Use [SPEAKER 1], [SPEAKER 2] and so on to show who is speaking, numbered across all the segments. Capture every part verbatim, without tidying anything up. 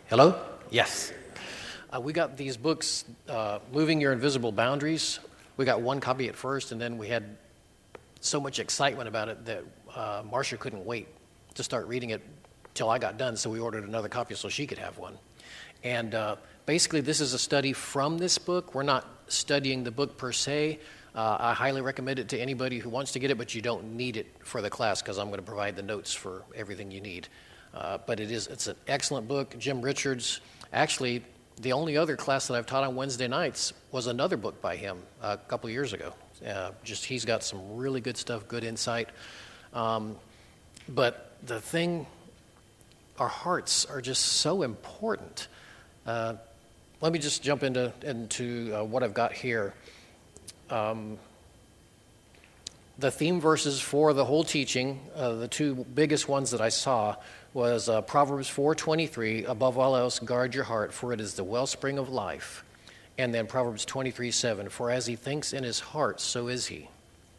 [SPEAKER 1] Hello? Yes. Uh, we got these books, uh, Moving Your Invisible Boundaries. We got one copy at first, and then we had so much excitement about it that uh, Marcia couldn't wait to start reading it till I got done, so we ordered another copy so she could have one. And uh, basically, this is a study from this book. We're not studying the book per se. Uh, I highly recommend it to anybody who wants to get it, but you don't need it for the class because I'm going to provide the notes for everything you need. Uh, but it is, it's an excellent book. Jim Richards, actually, the only other class that I've taught on Wednesday nights was another book by him a couple years ago. Uh, just he's got some really good stuff, good insight. Um, but the thing, our hearts are just so important. Uh, let me just jump into, into uh, what I've got here. Um, the theme verses for the whole teaching, uh, the two biggest ones that I saw, was uh, Proverbs four twenty-three, above all else, guard your heart, for it is the wellspring of life. And then Proverbs twenty-three seven, for as he thinks in his heart, so is he.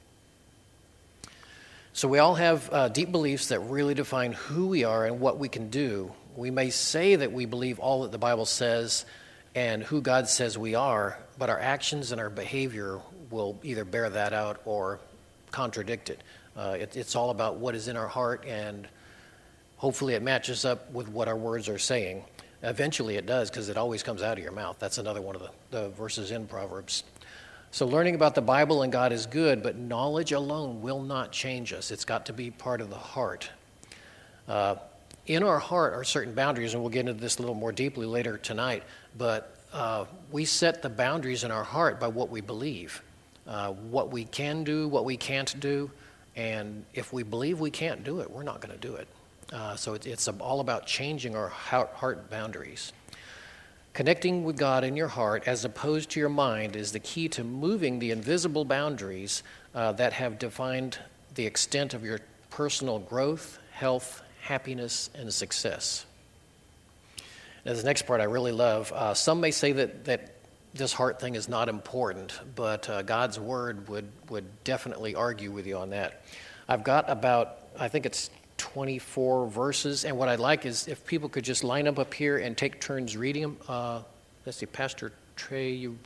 [SPEAKER 1] So we all have uh, deep beliefs that really define who we are and what we can do. We may say that we believe all that the Bible says and who God says we are, but our actions and our behavior will either bear that out or contradict it. Uh, it it's all about what is in our heart, and hopefully it matches up with what our words are saying. Eventually it does, because it always comes out of your mouth. That's another one of the, the verses in Proverbs. So learning about the Bible and God is good, but knowledge alone will not change us. It's got to be part of the heart. Uh, in our heart are certain boundaries, and we'll get into this a little more deeply later tonight, but uh, we set the boundaries in our heart by what we believe, uh, what we can do, what we can't do, and if we believe we can't do it, we're not going to do it. Uh, so it, it's all about changing our heart boundaries. Connecting with God in your heart as opposed to your mind is the key to moving the invisible boundaries uh, that have defined the extent of your personal growth, health, happiness, and success. Now, this next part I really love. Uh, some may say that, that this heart thing is not important, but uh, God's word would, would definitely argue with you on that. I've got about, I think it's twenty-four verses, and what I'd like is if people could just line up up here and take turns reading them. Uh, let's see, Pastor Trey, you...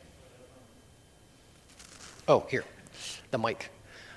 [SPEAKER 1] Oh, here, the mic.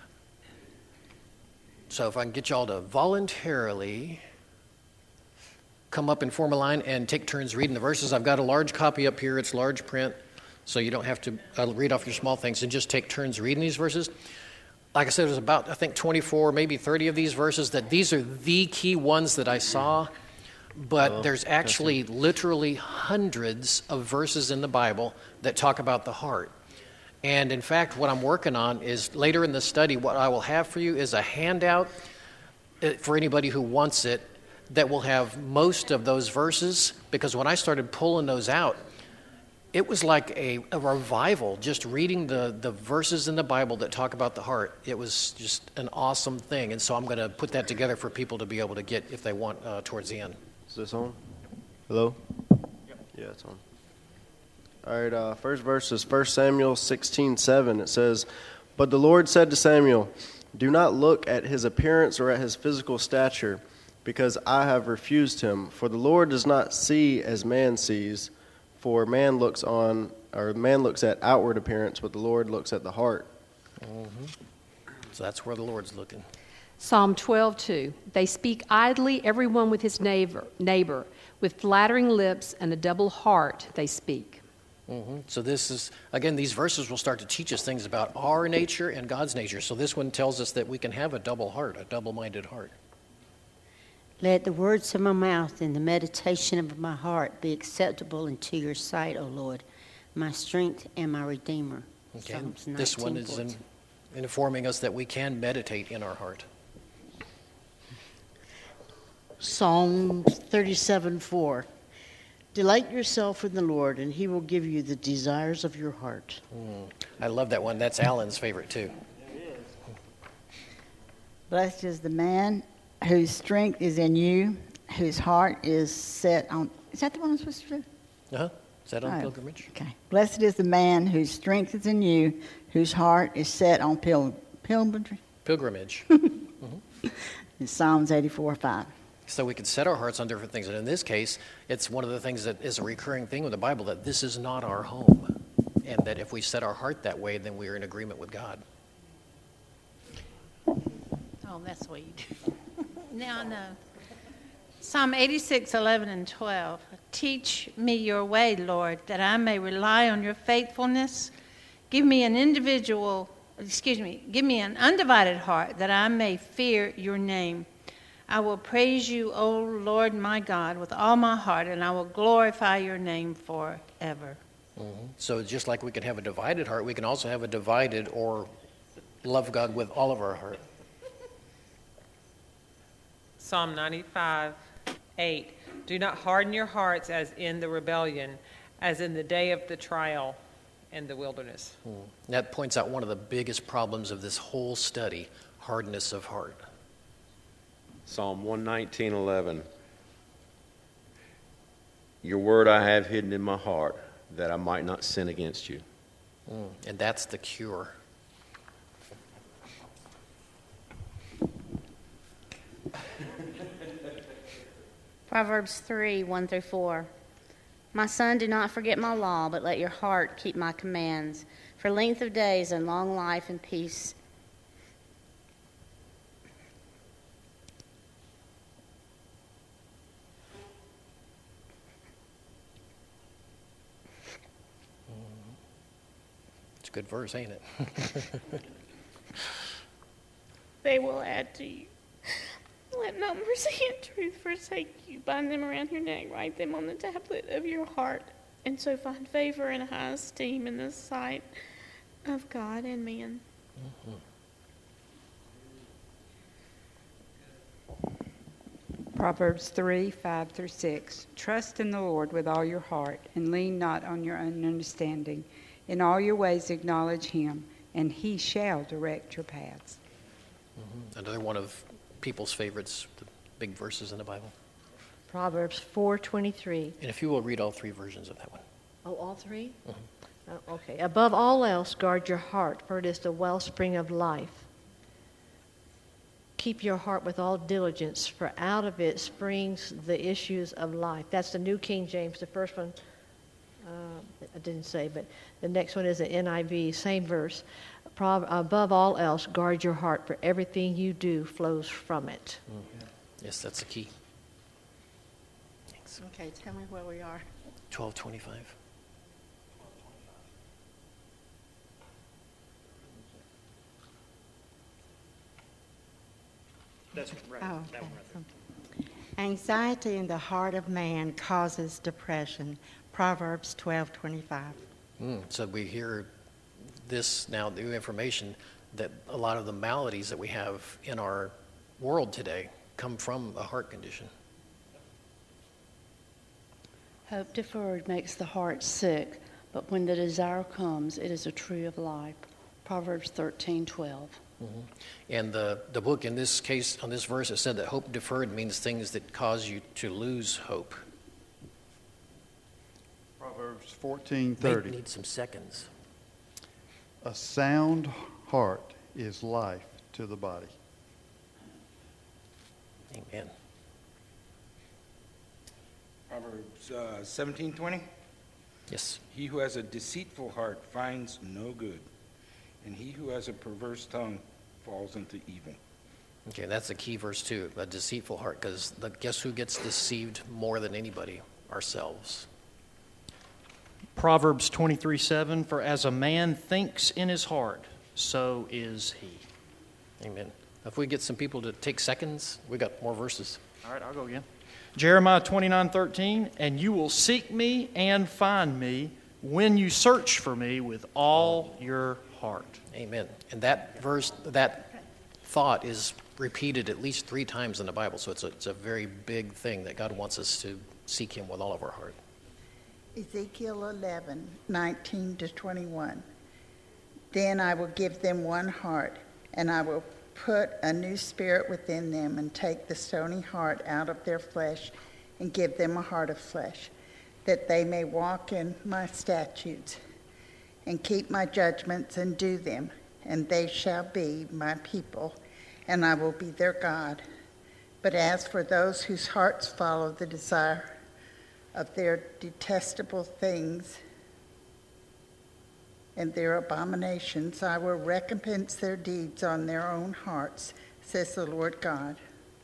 [SPEAKER 1] So if I can get y'all to voluntarily come up and form a line and take turns reading the verses. I've got a large copy up here. It's large print, so you don't have to uh, read off your small things, and just take turns reading these verses. Like I said, there's about, I think, twenty-four, maybe thirty of these verses that these are the key ones that I saw, but oh, there's actually literally hundreds of verses in the Bible that talk about the heart. And in fact, what I'm working on is later in the study, what I will have for you is a handout for anybody who wants it that will have most of those verses, because when I started pulling those out, it was like a, a revival, just reading the, the verses in the Bible that talk about the heart. It was just an awesome thing. And so I'm going to put that together for people to be able to get if they want uh, towards the end.
[SPEAKER 2] Is this on? Hello? Yep. Yeah, it's on. All right, uh, first verse is First Samuel sixteen seven. It says, "But the Lord said to Samuel, do not look at his appearance or at his physical stature, because I have refused him. For the Lord does not see as man sees. For man looks on, or man looks at outward appearance, but the Lord looks at the heart."
[SPEAKER 1] Mm-hmm. So that's where the Lord's looking.
[SPEAKER 3] Psalm twelve two. They speak idly, everyone with his neighbor, neighbor. With flattering lips and a double heart they speak.
[SPEAKER 1] Mm-hmm. So this is, again, these verses will start to teach us things about our nature and God's nature. So this one tells us that we can have a double heart, a double-minded heart.
[SPEAKER 4] Let the words of my mouth and the meditation of my heart be acceptable into your sight, O Lord, my strength and my Redeemer.
[SPEAKER 1] Okay. This one is in, informing us that we can meditate in our heart.
[SPEAKER 5] Psalm thirty-seven four. Delight yourself in the Lord, and he will give you the desires of your heart.
[SPEAKER 1] Mm. I love that one. That's Alan's favorite, too.
[SPEAKER 6] Blessed is the man whose strength is in you, whose heart is set on... Is that the one I'm supposed to do?
[SPEAKER 1] Uh-huh. Is that on
[SPEAKER 6] oh,
[SPEAKER 1] pilgrimage?
[SPEAKER 6] Okay. Blessed is the man whose strength is in you, whose heart is set on pil- pilgrimage.
[SPEAKER 1] Pilgrimage. Mm-hmm.
[SPEAKER 6] It's Psalms eighty-four five.
[SPEAKER 1] So we can set our hearts on different things. And in this case, it's one of the things that is a recurring thing with the Bible, that this is not our home. And that if we set our heart that way, then we are in agreement with God.
[SPEAKER 7] Oh, that's sweet. Now, no. Psalm eighty-six, eleven and twelve. Teach me your way, Lord, that I may rely on your faithfulness. Give me an individual, excuse me, give me an undivided heart that I may fear your name. I will praise you, O Lord my God, with all my heart, and I will glorify your name forever.
[SPEAKER 1] Mm-hmm. So just like we can have a divided heart, we can also have a divided or love God with all of our heart.
[SPEAKER 8] Psalm ninety-five, eight. Do not harden your hearts as in the rebellion, as in the day of the trial in the wilderness.
[SPEAKER 1] Mm. That points out one of the biggest problems of this whole study, hardness of heart.
[SPEAKER 9] Psalm one nineteen, eleven. Your word I have hidden in my heart, that I might not sin against you.
[SPEAKER 1] Mm. And that's the cure.
[SPEAKER 10] Proverbs three, one through four. My son, do not forget my law, but let your heart keep my commands. For length of days and long life and peace.
[SPEAKER 1] It's a good verse, ain't it?
[SPEAKER 11] They will add to you. Let not mercy and truth forsake you. Bind them around your neck, write them on the tablet of your heart, and so find favor and high esteem in the sight of God and man.
[SPEAKER 1] Mm-hmm.
[SPEAKER 12] Proverbs three, five through six. Trust in the Lord with all your heart, and lean not on your own understanding. In all your ways acknowledge him, and he shall direct your paths.
[SPEAKER 1] Mm-hmm. Another one of people's favorites, the big verses in the Bible.
[SPEAKER 13] Proverbs four twenty-three.
[SPEAKER 1] And if you will read all three versions of that one.
[SPEAKER 13] Oh, all three?
[SPEAKER 1] Mm-hmm.
[SPEAKER 13] Oh, okay. Above all else, guard your heart, for it is the wellspring of life. Keep your heart with all diligence, for out of it springs the issues of life. That's the New King James. The first one, uh, I didn't say, but the next one is the N I V, same verse. Above all else, guard your heart, for everything you do flows from it.
[SPEAKER 1] Mm-hmm. Yes, that's the key. Thanks.
[SPEAKER 5] Okay, tell me where we are.
[SPEAKER 1] twelve twenty-five.
[SPEAKER 14] That's right.
[SPEAKER 6] Oh,
[SPEAKER 14] That
[SPEAKER 6] okay.
[SPEAKER 14] one right there.
[SPEAKER 6] Anxiety in the heart of man causes depression. Proverbs twelve twenty-five.
[SPEAKER 1] Mm, so we hear this now, new information, that a lot of the maladies that we have in our world today come from a heart condition.
[SPEAKER 15] Hope deferred makes the heart sick, but when the desire comes, it is a tree of life. Proverbs thirteen twelve.
[SPEAKER 1] Mm-hmm. And the, the book, in this case, on this verse, it said that hope deferred means things that cause you to lose hope.
[SPEAKER 16] Proverbs fourteen thirty.
[SPEAKER 1] May need some seconds.
[SPEAKER 16] A sound heart is life to the body.
[SPEAKER 1] Amen.
[SPEAKER 17] Proverbs uh, seventeen twenty.
[SPEAKER 1] Yes.
[SPEAKER 17] He who has a deceitful heart finds no good, and he who has a perverse tongue falls into evil.
[SPEAKER 1] Okay, that's a key verse too, a deceitful heart, because guess who gets deceived more than anybody? Ourselves.
[SPEAKER 14] Proverbs twenty-three seven, for as a man thinks in his heart, so is he.
[SPEAKER 1] Amen. If we get some people to take seconds, we got more verses.
[SPEAKER 14] All right, I'll go again. Jeremiah twenty-nine thirteen, and you will seek me and find me when you search for me with all your heart.
[SPEAKER 1] Amen. And that verse, that thought is repeated at least three times in the Bible, so it's a, it's a very big thing that God wants us to seek him with all of our heart.
[SPEAKER 18] Ezekiel eleven, nineteen to twenty-one. Then I will give them one heart, and I will put a new spirit within them, and take the stony heart out of their flesh, and give them a heart of flesh, that they may walk in my statutes, and keep my judgments, and do them. And they shall be my people, and I will be their God. But as for those whose hearts follow the desire of their detestable things and their abominations, I will recompense their deeds on their own hearts, says the Lord God.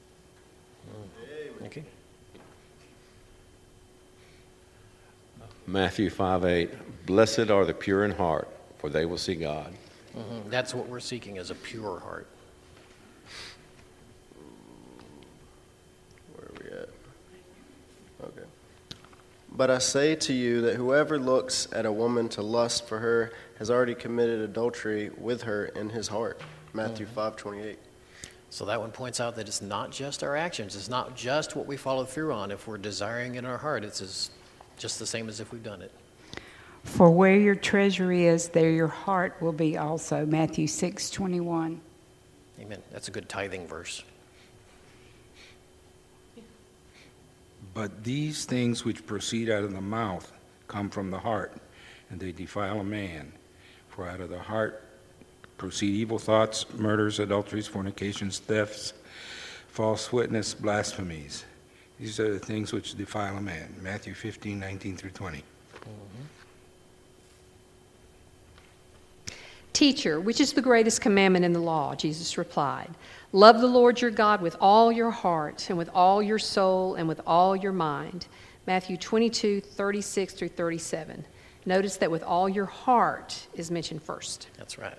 [SPEAKER 1] Okay.
[SPEAKER 9] Matthew five eight, blessed are the pure in heart, for they will see God.
[SPEAKER 1] Mm-hmm. That's what we're seeking, is a pure heart.
[SPEAKER 2] Where are we at? Okay. But I say to you that whoever looks at a woman to lust for her has already committed adultery with her in his heart. Matthew
[SPEAKER 1] Mm-hmm.
[SPEAKER 2] five twenty-eight.
[SPEAKER 1] So that one points out that it's not just our actions. It's not just what we follow through on. If we're desiring in our heart, it's as, just the same as if we've done it.
[SPEAKER 12] For where your treasure is, there your heart will be also. Matthew six twenty-one.
[SPEAKER 1] Amen. That's a good tithing verse.
[SPEAKER 17] But these things which proceed out of the mouth come from the heart, and they defile a man. For out of the heart proceed evil thoughts, murders, adulteries, fornications, thefts, false witness, blasphemies. These are the things which defile a man. Matthew fifteen, nineteen through twenty.
[SPEAKER 1] Mm-hmm.
[SPEAKER 3] Teacher, which is the greatest commandment in the law? Jesus replied, love the Lord your God with all your heart and with all your soul and with all your mind. Matthew twenty-two, thirty-six through thirty-seven. Notice that with all your heart is mentioned first.
[SPEAKER 1] That's right.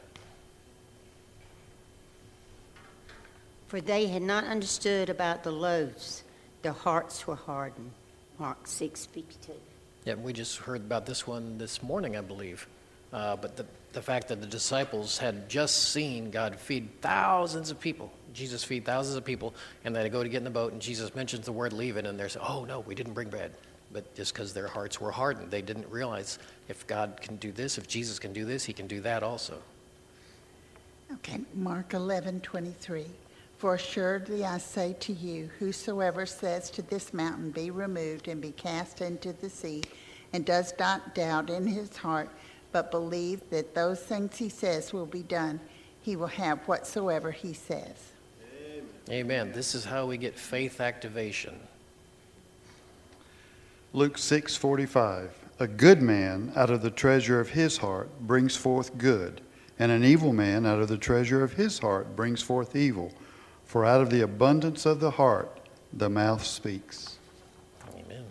[SPEAKER 4] For they had not understood about the loaves. Their hearts were hardened. Mark six fifty-two.
[SPEAKER 1] Yeah, we just heard about this one this morning, I believe. Uh, but the, the fact that the disciples had just seen God feed thousands of people, Jesus feed thousands of people, and they go to get in the boat, and Jesus mentions the word leave it, and they're saying, oh, no, we didn't bring bread. But just because their hearts were hardened, they didn't realize if God can do this, if Jesus can do this, he can do that also.
[SPEAKER 18] Okay, Mark eleven twenty-three. For assuredly I say to you, whosoever says to this mountain, be removed and be cast into the sea, and does not doubt in his heart, but believe that those things he says will be done, he will have whatsoever he says.
[SPEAKER 1] Amen. Amen. This is how we get faith activation.
[SPEAKER 16] Luke six forty-five. A good man out of the treasure of his heart brings forth good, and an evil man out of the treasure of his heart brings forth evil. For out of the abundance of the heart the mouth speaks.
[SPEAKER 1] Amen.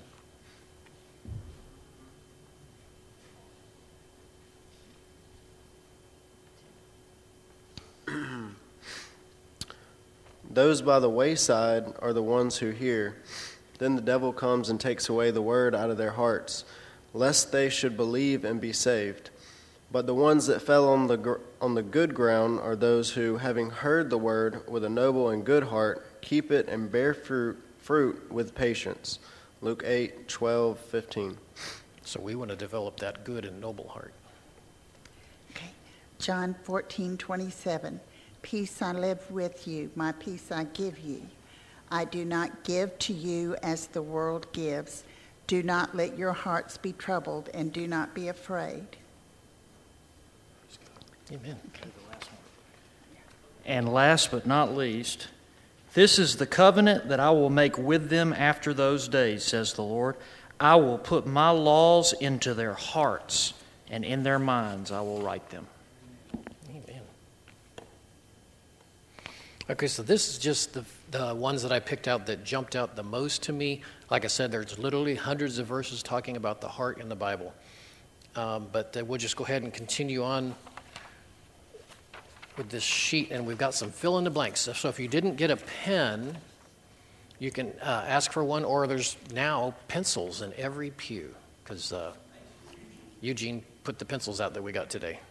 [SPEAKER 2] Those by the wayside are the ones who hear. Then the devil comes and takes away the word out of their hearts, lest they should believe and be saved. But the ones that fell on the gr- on the good ground are those who, having heard the word with a noble and good heart, keep it and bear fruit fruit with patience. Luke eight, twelve, fifteen.
[SPEAKER 1] So we want to develop that good and noble heart.
[SPEAKER 18] Okay, John fourteen twenty-seven. Peace I live with you, my peace I give you. I do not give to you as the world gives. Do not let your hearts be troubled, and do not be afraid.
[SPEAKER 1] Amen.
[SPEAKER 14] And last but not least, this is the covenant that I will make with them after those days, says the Lord. I will put my laws into their hearts, and in their minds I will write them.
[SPEAKER 1] Amen. Okay, so this is just the, the ones that I picked out that jumped out the most to me. Like I said, there's literally hundreds of verses talking about the heart in the Bible. Um, but uh, we'll just go ahead and continue on with this sheet, and we've got some fill in the blanks. So if you didn't get a pen, you can uh, ask for one, or there's now pencils in every pew, because uh, Eugene put the pencils out that we got today.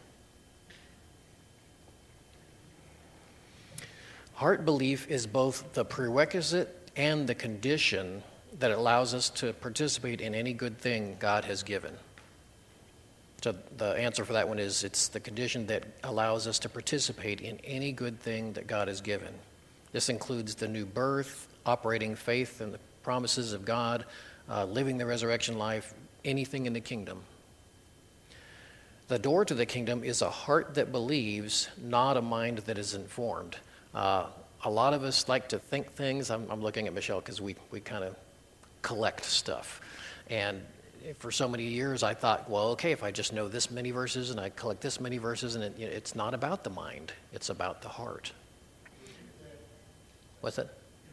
[SPEAKER 1] Heart belief is both the prerequisite and the condition that allows us to participate in any good thing God has given. So the answer for that one is it's the condition that allows us to participate in any good thing that God has given. This includes the new birth, operating faith in the promises of God, uh, living the resurrection life, anything in the kingdom. The door to the kingdom is a heart that believes, not a mind that is informed. Uh, a lot of us like to think things. I'm, I'm looking at Michelle because we, we kind of collect stuff. And for so many years, I thought, well, okay, if I just know this many verses and I collect this many verses, and it, you know, it's not about the mind, it's about the heart. What's that?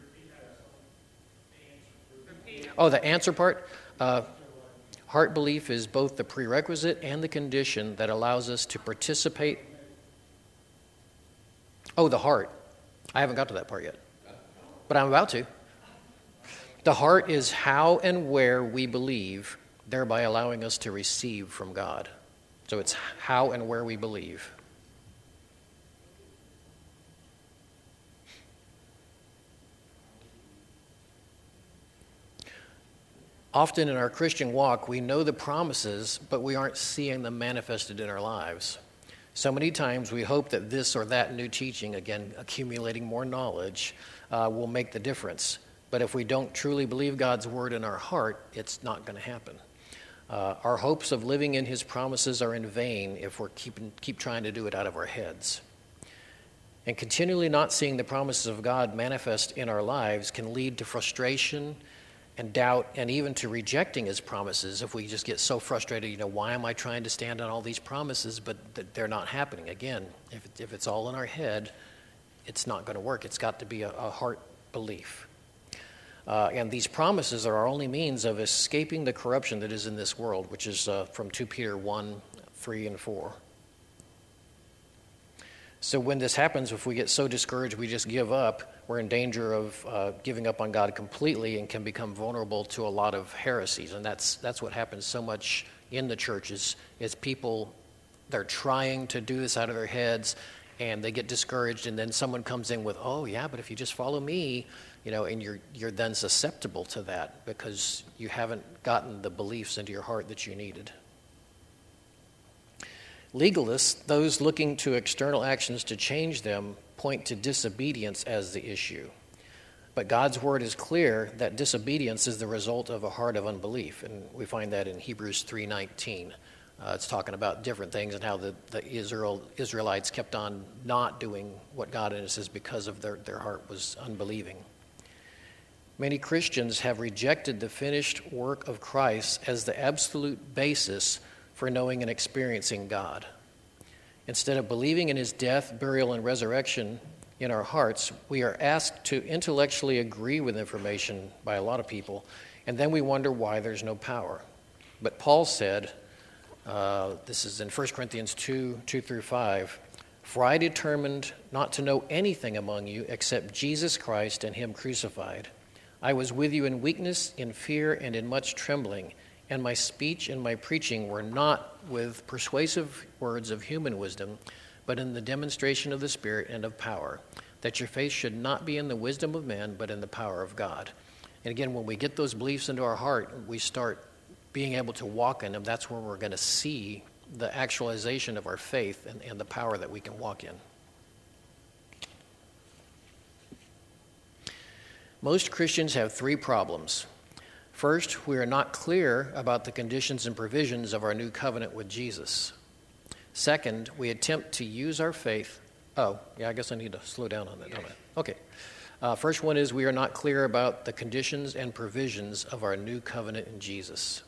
[SPEAKER 1] Oh, the answer part? Uh, heart belief is both the prerequisite and the condition that allows us to participate. Oh, the heart. I haven't got to that part yet, but I'm about to. The heart is how and where we believe, thereby allowing us to receive from God. So it's how and where we believe. Often in our Christian walk, we know the promises, but we aren't seeing them manifested in our lives. So many times we hope that this or that new teaching, again, accumulating more knowledge, uh, will make the difference. But if we don't truly believe God's word in our heart, it's not going to happen. Uh, our hopes of living in his promises are in vain if we're keeping, keep trying to do it out of our heads. And continually not seeing the promises of God manifest in our lives can lead to frustration and doubt, and even to rejecting his promises if we just get so frustrated, you know, why am I trying to stand on all these promises, but they're not happening? Again, if, it, if it's all in our head, it's not going to work. It's got to be a, a heart belief. Uh, and these promises are our only means of escaping the corruption that is in this world, which is uh, from Second Peter one, three, and four. So when this happens, if we get so discouraged we just give up, we're in danger of uh, giving up on God completely and can become vulnerable to a lot of heresies. And that's that's what happens so much in the churches, is people, they're trying to do this out of their heads, and they get discouraged, and then someone comes in with, oh, yeah, but if you just follow me, you know, and you're you're then susceptible to that because you haven't gotten the beliefs into your heart that you needed. Legalists, those looking to external actions to change them, point to disobedience as the issue. But God's word is clear that disobedience is the result of a heart of unbelief, and we find that in Hebrews three nineteen. Uh, it's talking about different things and how the, the Israel, Israelites kept on not doing what God is because of their, their heart was unbelieving. Many Christians have rejected the finished work of Christ as the absolute basis for knowing and experiencing God. Instead of believing in his death, burial, and resurrection in our hearts, we are asked to intellectually agree with information by a lot of people, and then we wonder why there's no power. But Paul said, uh, this is in First Corinthians two, two through five, "For I determined not to know anything among you except Jesus Christ and him crucified. I was with you in weakness, in fear, and in much trembling. And my speech and my preaching were not with persuasive words of human wisdom, but in the demonstration of the Spirit and of power, that your faith should not be in the wisdom of men, but in the power of God." And again, when we get those beliefs into our heart, we start being able to walk in them. That's where we're going to see the actualization of our faith and, and the power that we can walk in. Most Christians have three problems. First, we are not clear about the conditions and provisions of our new covenant with Jesus. Second, we attempt to use our faith. Oh, yeah, I guess I need to slow down on that, don't I? Okay. Uh, first one is we are not clear about the conditions and provisions of our new covenant in Jesus.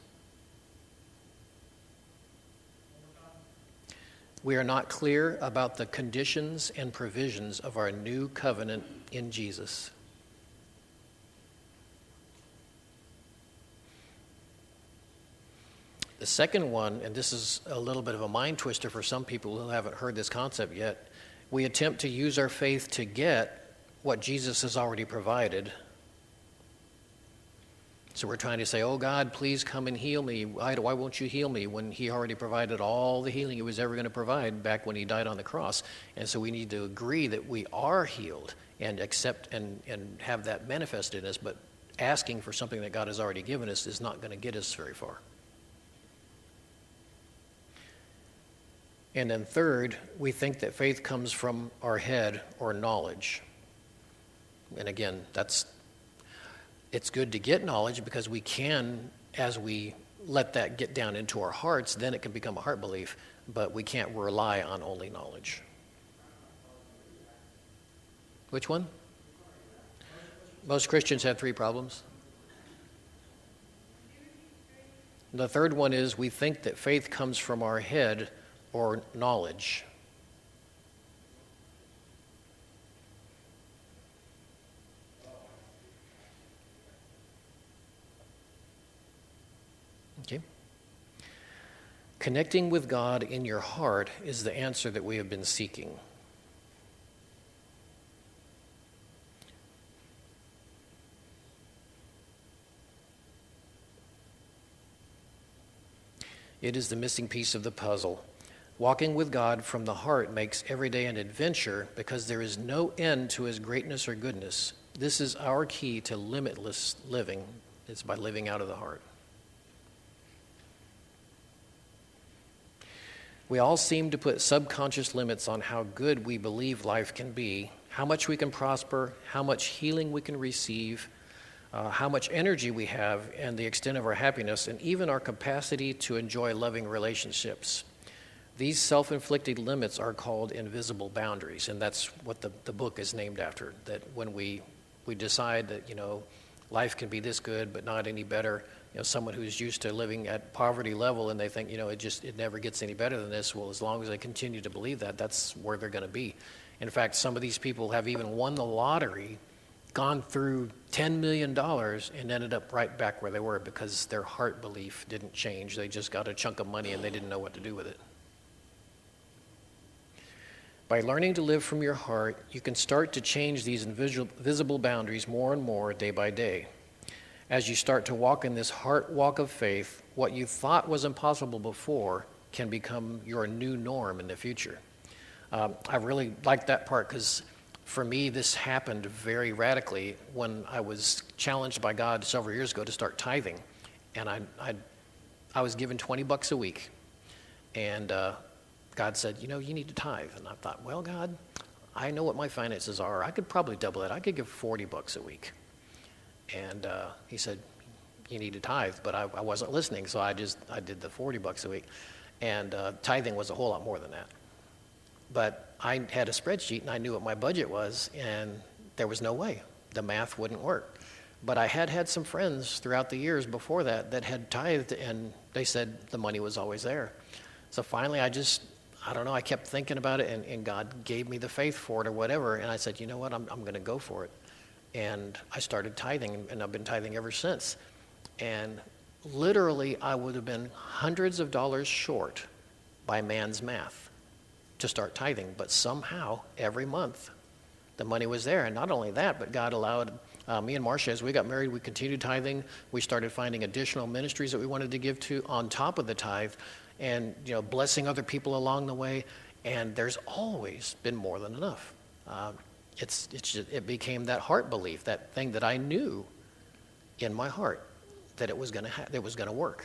[SPEAKER 1] We are not clear about the conditions and provisions of our new covenant in Jesus. The second one, and this is a little bit of a mind twister for some people who haven't heard this concept yet, we attempt to use our faith to get what Jesus has already provided. So we're trying to say, oh God, please come and heal me. Why, why won't you heal me when he already provided all the healing he was ever going to provide back when he died on the cross? And so we need to agree that we are healed and accept and, and have that manifested in us, but asking for something that God has already given us is not going to get us very far. And then third, we think that faith comes from our head or knowledge. And again, that's it's good to get knowledge because we can, as we let that get down into our hearts, then it can become a heart belief, but we can't rely on only knowledge. Which one? Most Christians have three problems. The third one is we think that faith comes from our head or knowledge. Okay. Connecting with God in your heart is the answer that we have been seeking. It is the missing piece of the puzzle. Walking with God from the heart makes every day an adventure because there is no end to his greatness or goodness. This is our key to limitless living. It's by living out of the heart. We all seem to put subconscious limits on how good we believe life can be, how much we can prosper, how much healing we can receive, uh, how much energy we have, and the extent of our happiness, and even our capacity to enjoy loving relationships. These self-inflicted limits are called invisible boundaries, and that's what the, the book is named after, that when we, we decide that, you know, life can be this good but not any better, you know, someone who's used to living at poverty level and they think, you know, it just, it never gets any better than this. Well, as long as they continue to believe that, that's where they're going to be. In fact, some of these people have even won the lottery, gone through ten million dollars, and ended up right back where they were because their heart belief didn't change. They just got a chunk of money and they didn't know what to do with it. By learning to live from your heart, you can start to change these invisible boundaries more and more day by day. As you start to walk in this heart walk of faith, what you thought was impossible before can become your new norm in the future. Um, I really like that part because for me, this happened very radically when I was challenged by God several years ago to start tithing. And I I, I was given twenty bucks a week. And uh, God said, you know, you need to tithe. And I thought, well, God, I know what my finances are. I could probably double it. I could give forty bucks a week. And uh, he said, you need to tithe, but I, I wasn't listening, so I just, I did the forty bucks a week. And uh, tithing was a whole lot more than that. But I had a spreadsheet, and I knew what my budget was, and there was no way. The math wouldn't work. But I had had some friends throughout the years before that that had tithed, and they said the money was always there. So finally, I just, I don't know, I kept thinking about it, and, and God gave me the faith for it or whatever, and I said, you know what, I'm, I'm going to go for it. And I started tithing, and I've been tithing ever since. And literally, I would have been hundreds of dollars short by man's math to start tithing. But somehow, every month, the money was there. And not only that, but God allowed uh, me and Marcia, as we got married, we continued tithing. We started finding additional ministries that we wanted to give to on top of the tithe, and you know, blessing other people along the way. And there's always been more than enough. Uh, It's, it's just, it became that heart belief, that thing that I knew in my heart that it was going to ha- it was going to work.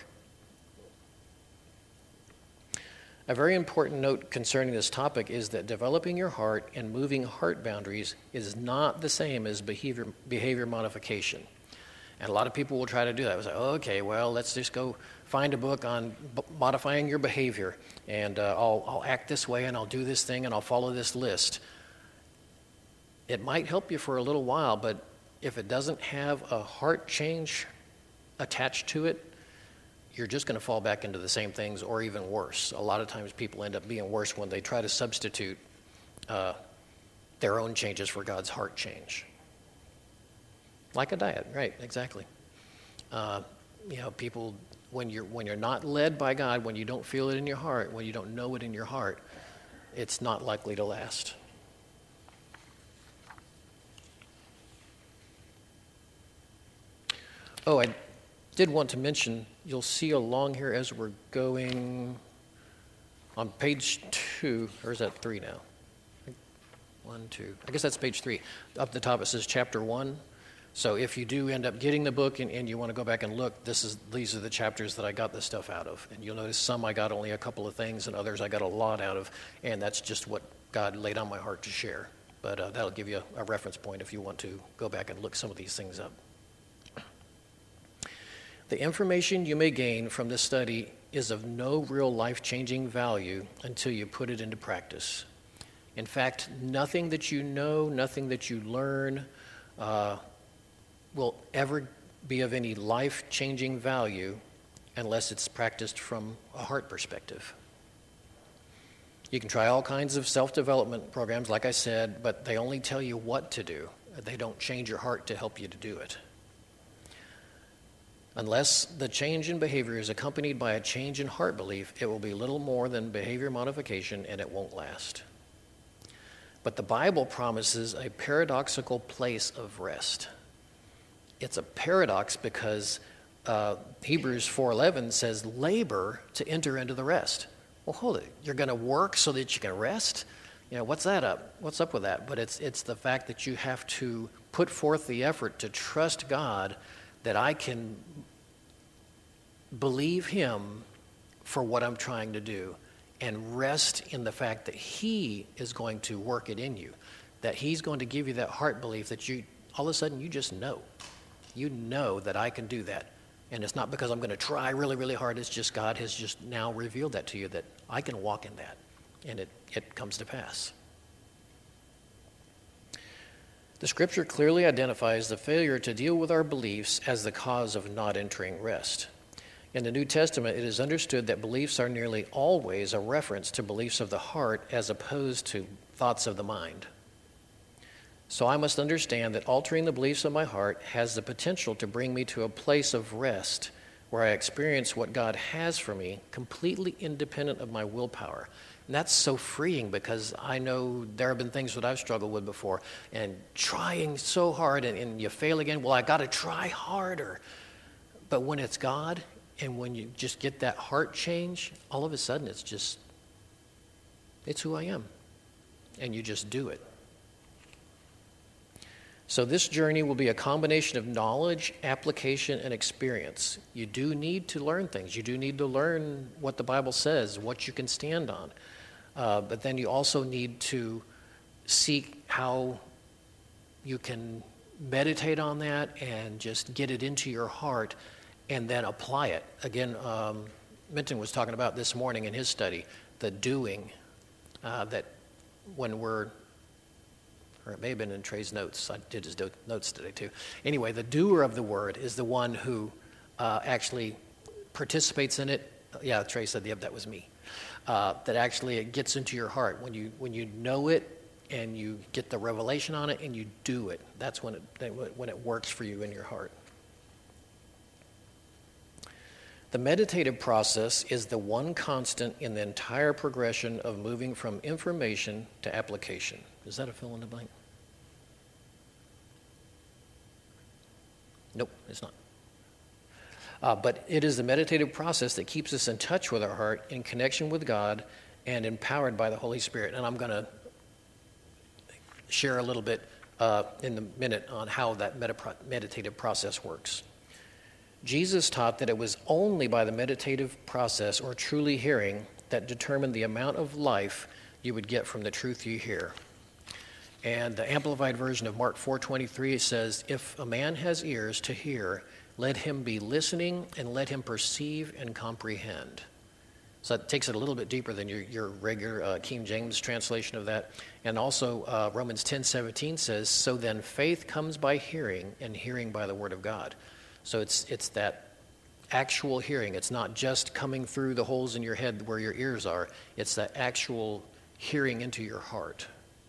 [SPEAKER 1] A very important note concerning this topic is that developing your heart and moving heart boundaries is not the same as behavior behavior modification. And a lot of people will try to do that. It's like, oh, okay, well, let's just go find a book on b- modifying your behavior, and uh, I'll, I'll act this way, and I'll do this thing, and I'll follow this list. It might help you for a little while, but if it doesn't have a heart change attached to it, you're just going to fall back into the same things or even worse. A lot of times people end up being worse when they try to substitute uh, their own changes for God's heart change. Like a diet, right, exactly. Uh, you know, people, when you're, when you're not led by God, when you don't feel it in your heart, when you don't know it in your heart, it's not likely to last. Oh, I did want to mention, you'll see along here as we're going on page two, or is that three now? One, two. I guess that's page three. Up the top it says chapter one. So if you do end up getting the book and, and you want to go back and look, this is these are the chapters that I got this stuff out of. And you'll notice some I got only a couple of things, and others I got a lot out of, and that's just what God laid on my heart to share. But uh, that'll give you a, a reference point if you want to go back and look some of these things up. The information you may gain from this study is of no real life-changing value until you put it into practice. In fact, nothing that you know, nothing that you learn, uh, will ever be of any life-changing value unless it's practiced from a heart perspective. You can try all kinds of self-development programs, like I said, but they only tell you what to do. They don't change your heart to help you to do it. Unless the change in behavior is accompanied by a change in heart belief, it will be little more than behavior modification, and it won't last. But the Bible promises a paradoxical place of rest. It's a paradox because uh, Hebrews four eleven says, labor to enter into the rest. Well, hold it. You're going to work so that you can rest? You know, what's that up? What's up with that? But it's it's the fact that you have to put forth the effort to trust God that I can believe Him for what I'm trying to do and rest in the fact that He is going to work it in you, that He's going to give you that heart belief that you, all of a sudden, you just know. You know that I can do that. And it's not because I'm going to try really, really hard. It's just God has just now revealed that to you, that I can walk in that. And it, it comes to pass. The Scripture clearly identifies the failure to deal with our beliefs as the cause of not entering rest. In the New Testament, it is understood that beliefs are nearly always a reference to beliefs of the heart as opposed to thoughts of the mind. So I must understand that altering the beliefs of my heart has the potential to bring me to a place of rest where I experience what God has for me completely independent of my willpower. And that's so freeing because I know there have been things that I've struggled with before, and trying so hard and, and you fail again. Well, I got to try harder. But when it's God and when you just get that heart change, all of a sudden it's just, it's who I am. And you just do it. So this journey will be a combination of knowledge, application, and experience. You do need to learn things. You do need to learn what the Bible says, what you can stand on. Uh, but then you also need to seek how you can meditate on that and just get it into your heart and then apply it. Again, um, Minton was talking about this morning in his study, the doing, uh, that when we're or it may have been in Trey's notes. I did his do- notes today too. Anyway, the doer of the word is the one who uh, actually participates in it. Yeah, Trey said, yep, that was me. Uh, that actually it gets into your heart. When you when you know it and you get the revelation on it and you do it, that's when it when it works for you in your heart. The meditative process is the one constant in the entire progression of moving from information to application. Is that a fill in the blank? Nope, it's not. Uh, but it is the meditative process that keeps us in touch with our heart, in connection with God, and empowered by the Holy Spirit. And I'm going to share a little bit uh, in a minute on how that medita- meditative process works. Jesus taught that it was only by the meditative process or truly hearing that determined the amount of life you would get from the truth you hear. And the Amplified version of Mark four twenty-three says, if a man has ears to hear, let him be listening and let him perceive and comprehend. So that takes it a little bit deeper than your, your regular uh, King James translation of that. And also uh, Romans ten seventeen says, so then faith comes by hearing, and hearing by the word of God. So it's it's that actual hearing. It's not just coming through the holes in your head where your ears are. It's that actual hearing into your heart.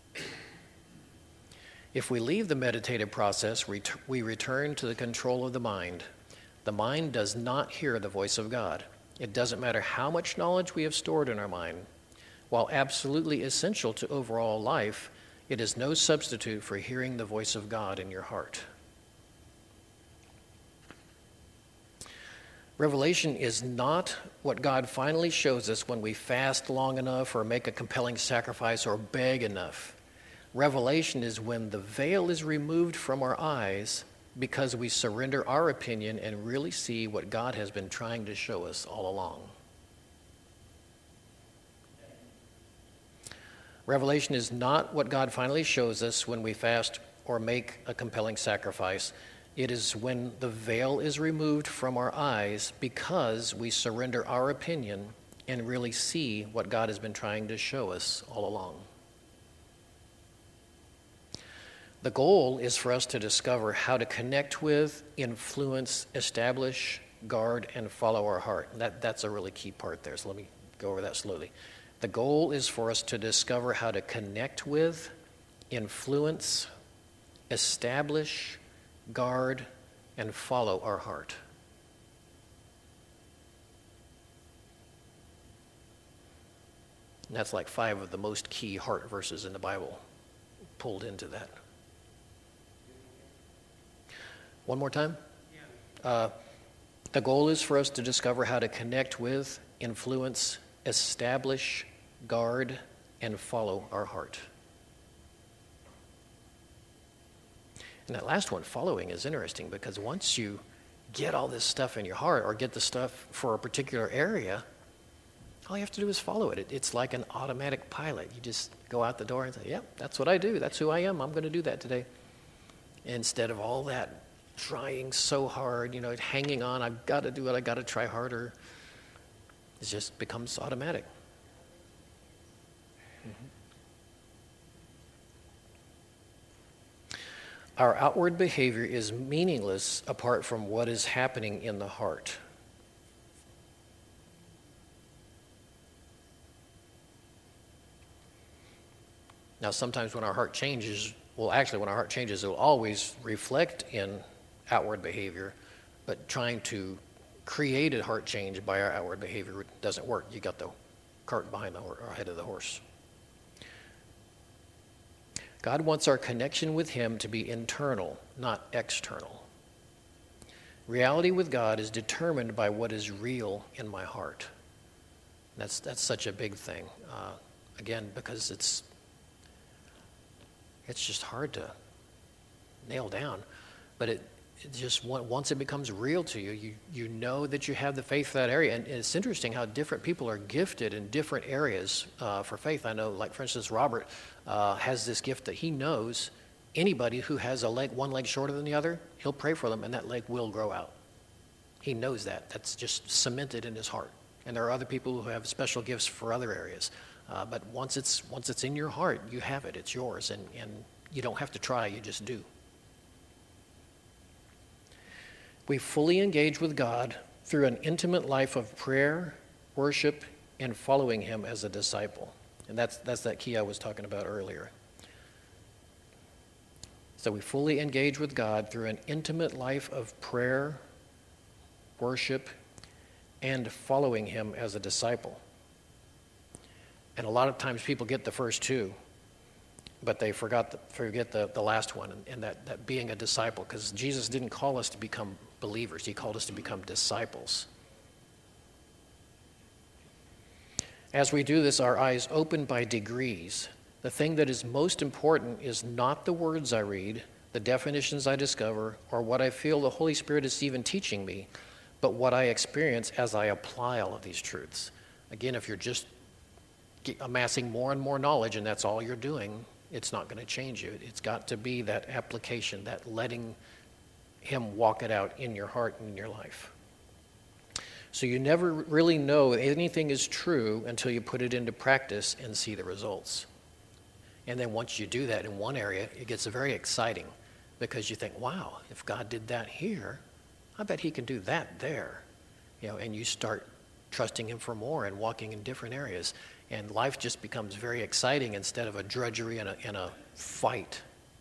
[SPEAKER 1] If we leave the meditative process, we return to the control of the mind. The mind does not hear the voice of God. It doesn't matter how much knowledge we have stored in our mind. While absolutely essential to overall life, it is no substitute for hearing the voice of God in your heart. Revelation is not what God finally shows us when we fast long enough or make a compelling sacrifice or beg enough. Revelation is when the veil is removed from our eyes because we surrender our opinion and really see what God has been trying to show us all along. Revelation is not what God finally shows us when we fast or make a compelling sacrifice. It is when the veil is removed from our eyes because we surrender our opinion and really see what God has been trying to show us all along. The goal is for us to discover how to connect with, influence, establish, guard, and follow our heart. That, that's a really key part there, so let me go over that slowly. The goal is for us to discover how to connect with, influence, establish, guard, and follow our heart. And that's like five of the most key heart verses in the Bible pulled into that. One more time? Uh, the goal is for us to discover how to connect with, influence, establish, guard, and follow our heart. And that last one, following, is interesting because once you get all this stuff in your heart or get the stuff for a particular area, all you have to do is follow it. it. It's like an automatic pilot. You just go out the door and say, yep, that's what I do. That's who I am. I'm going to do that today. Instead of all that trying so hard, you know, hanging on, I've got to do it, I've got to try harder. It just becomes automatic. Mm-hmm. Our outward behavior is meaningless apart from what is happening in the heart. Now, sometimes when our heart changes, well, actually, when our heart changes, it will always reflect in outward behavior, but trying to create a heart change by our outward behavior doesn't work. You got the cart behind the horse, or ahead of the horse. God wants our connection with Him to be internal, not external. Reality with God is determined by what is real in my heart. That's that's such a big thing. Uh, again, because it's it's just hard to nail down, but it, it just once it becomes real to you, you you know that you have the faith for that area. And it's interesting how different people are gifted in different areas uh, for faith. I know, like for instance, Robert uh, has this gift that he knows anybody who has a leg, one leg shorter than the other, he'll pray for them, and that leg will grow out. He knows that. That's just cemented in his heart. And there are other people who have special gifts for other areas. Uh, but once it's once it's in your heart, you have it. It's yours, and, and you don't have to try. You just do. We fully engage with God through an intimate life of prayer, worship, and following Him as a disciple. And that's that's that key I was talking about earlier. So we fully engage with God through an intimate life of prayer, worship, and following Him as a disciple. And a lot of times people get the first two, but they forgot the, forget the, the last one, and, and that, that being a disciple, because Jesus didn't call us to become believers. He called us to become disciples. As we do this, our eyes open by degrees. The thing that is most important is not the words I read, the definitions I discover, or what I feel the Holy Spirit is even teaching me, but what I experience as I apply all of these truths. Again, if you're just amassing more and more knowledge and that's all you're doing, it's not going to change you. It's got to be that application, that letting Him walk it out in your heart and in your life. So you never really know anything is true until you put it into practice and see the results. And then once you do that in one area, it gets very exciting because you think, wow, if God did that here, I bet He can do that there. You know, and you start trusting Him for more and walking in different areas. And life just becomes very exciting instead of a drudgery and a, and a fight.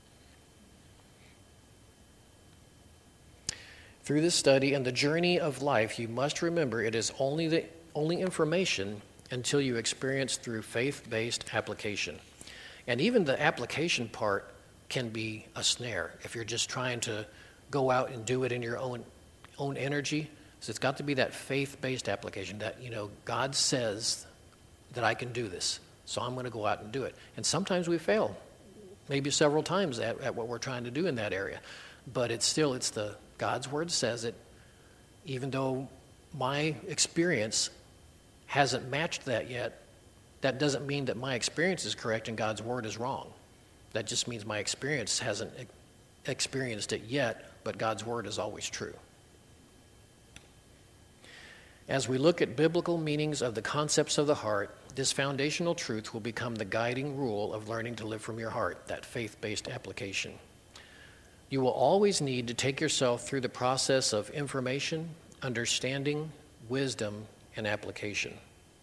[SPEAKER 1] Through this study and the journey of life, you must remember it is only the only information until you experience through faith-based application. And even the application part can be a snare if you're just trying to go out and do it in your own own energy. So it's got to be that faith-based application that, you know, God says that I can do this, so I'm going to go out and do it. And sometimes we fail, maybe several times at, at what we're trying to do in that area. But it's still, it's the God's Word says it, even though my experience hasn't matched that yet, that doesn't mean that my experience is correct and God's Word is wrong. That just means my experience hasn't experienced it yet, but God's Word is always true. As we look at biblical meanings of the concepts of the heart, this foundational truth will become the guiding rule of learning to live from your heart, that faith-based application. You will always need to take yourself through the process of information, understanding, wisdom, and application.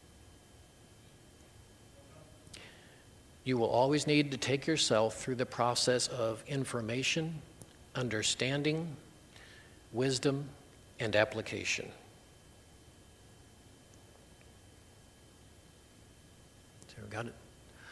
[SPEAKER 1] You will always need to take yourself through the process of information, understanding, wisdom, and application. So, got it?